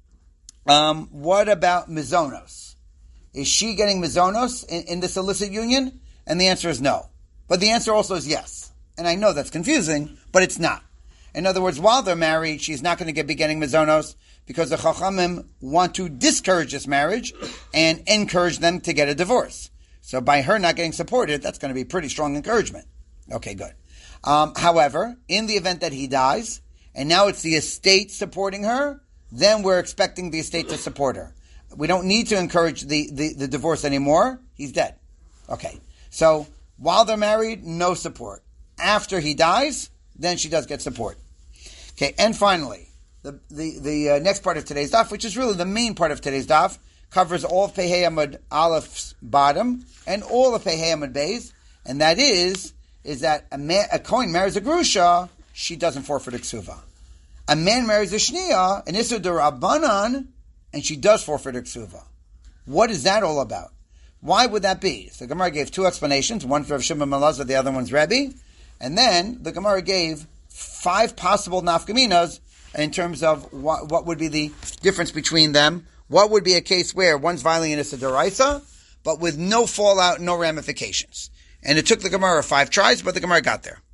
what about mizonos? Is she getting mizonos in this illicit union? And the answer is no. But the answer also is yes. And I know that's confusing, but it's not. In other words, while they're married, she's not going to be getting mizonos because the Chachamim want to discourage this marriage and encourage them to get a divorce. So by her not getting supported, that's going to be pretty strong encouragement. Okay, good. However, in the event that he dies, and now it's the estate supporting her, then we're expecting the estate to support her. We don't need to encourage the divorce anymore. He's dead. Okay. So while they're married, no support. After he dies, then she does get support. Okay, and finally, the next part of today's daf, which is really the main part of today's daf, covers all of Pei Hei Amud Aleph's bottom and all of Pei Hei Amud Beis, and that is that a kohen marries a grusha, she doesn't forfeit a ksuva. A man marries a shnia, an Isur d'Rabbanan, and she does forfeit a ksuva. What is that all about? Why would that be? So the Gemara gave two explanations. One's Rav Shimon ben Elazar, the other one's Rebbe. And then the Gemara gave 5 possible nafkaminas in terms of what would be the difference between them. What would be a case where one's violating an Isur d'Oraisa, but with no fallout, no ramifications. And it took the Gemara 5 tries, but the Gemara got there.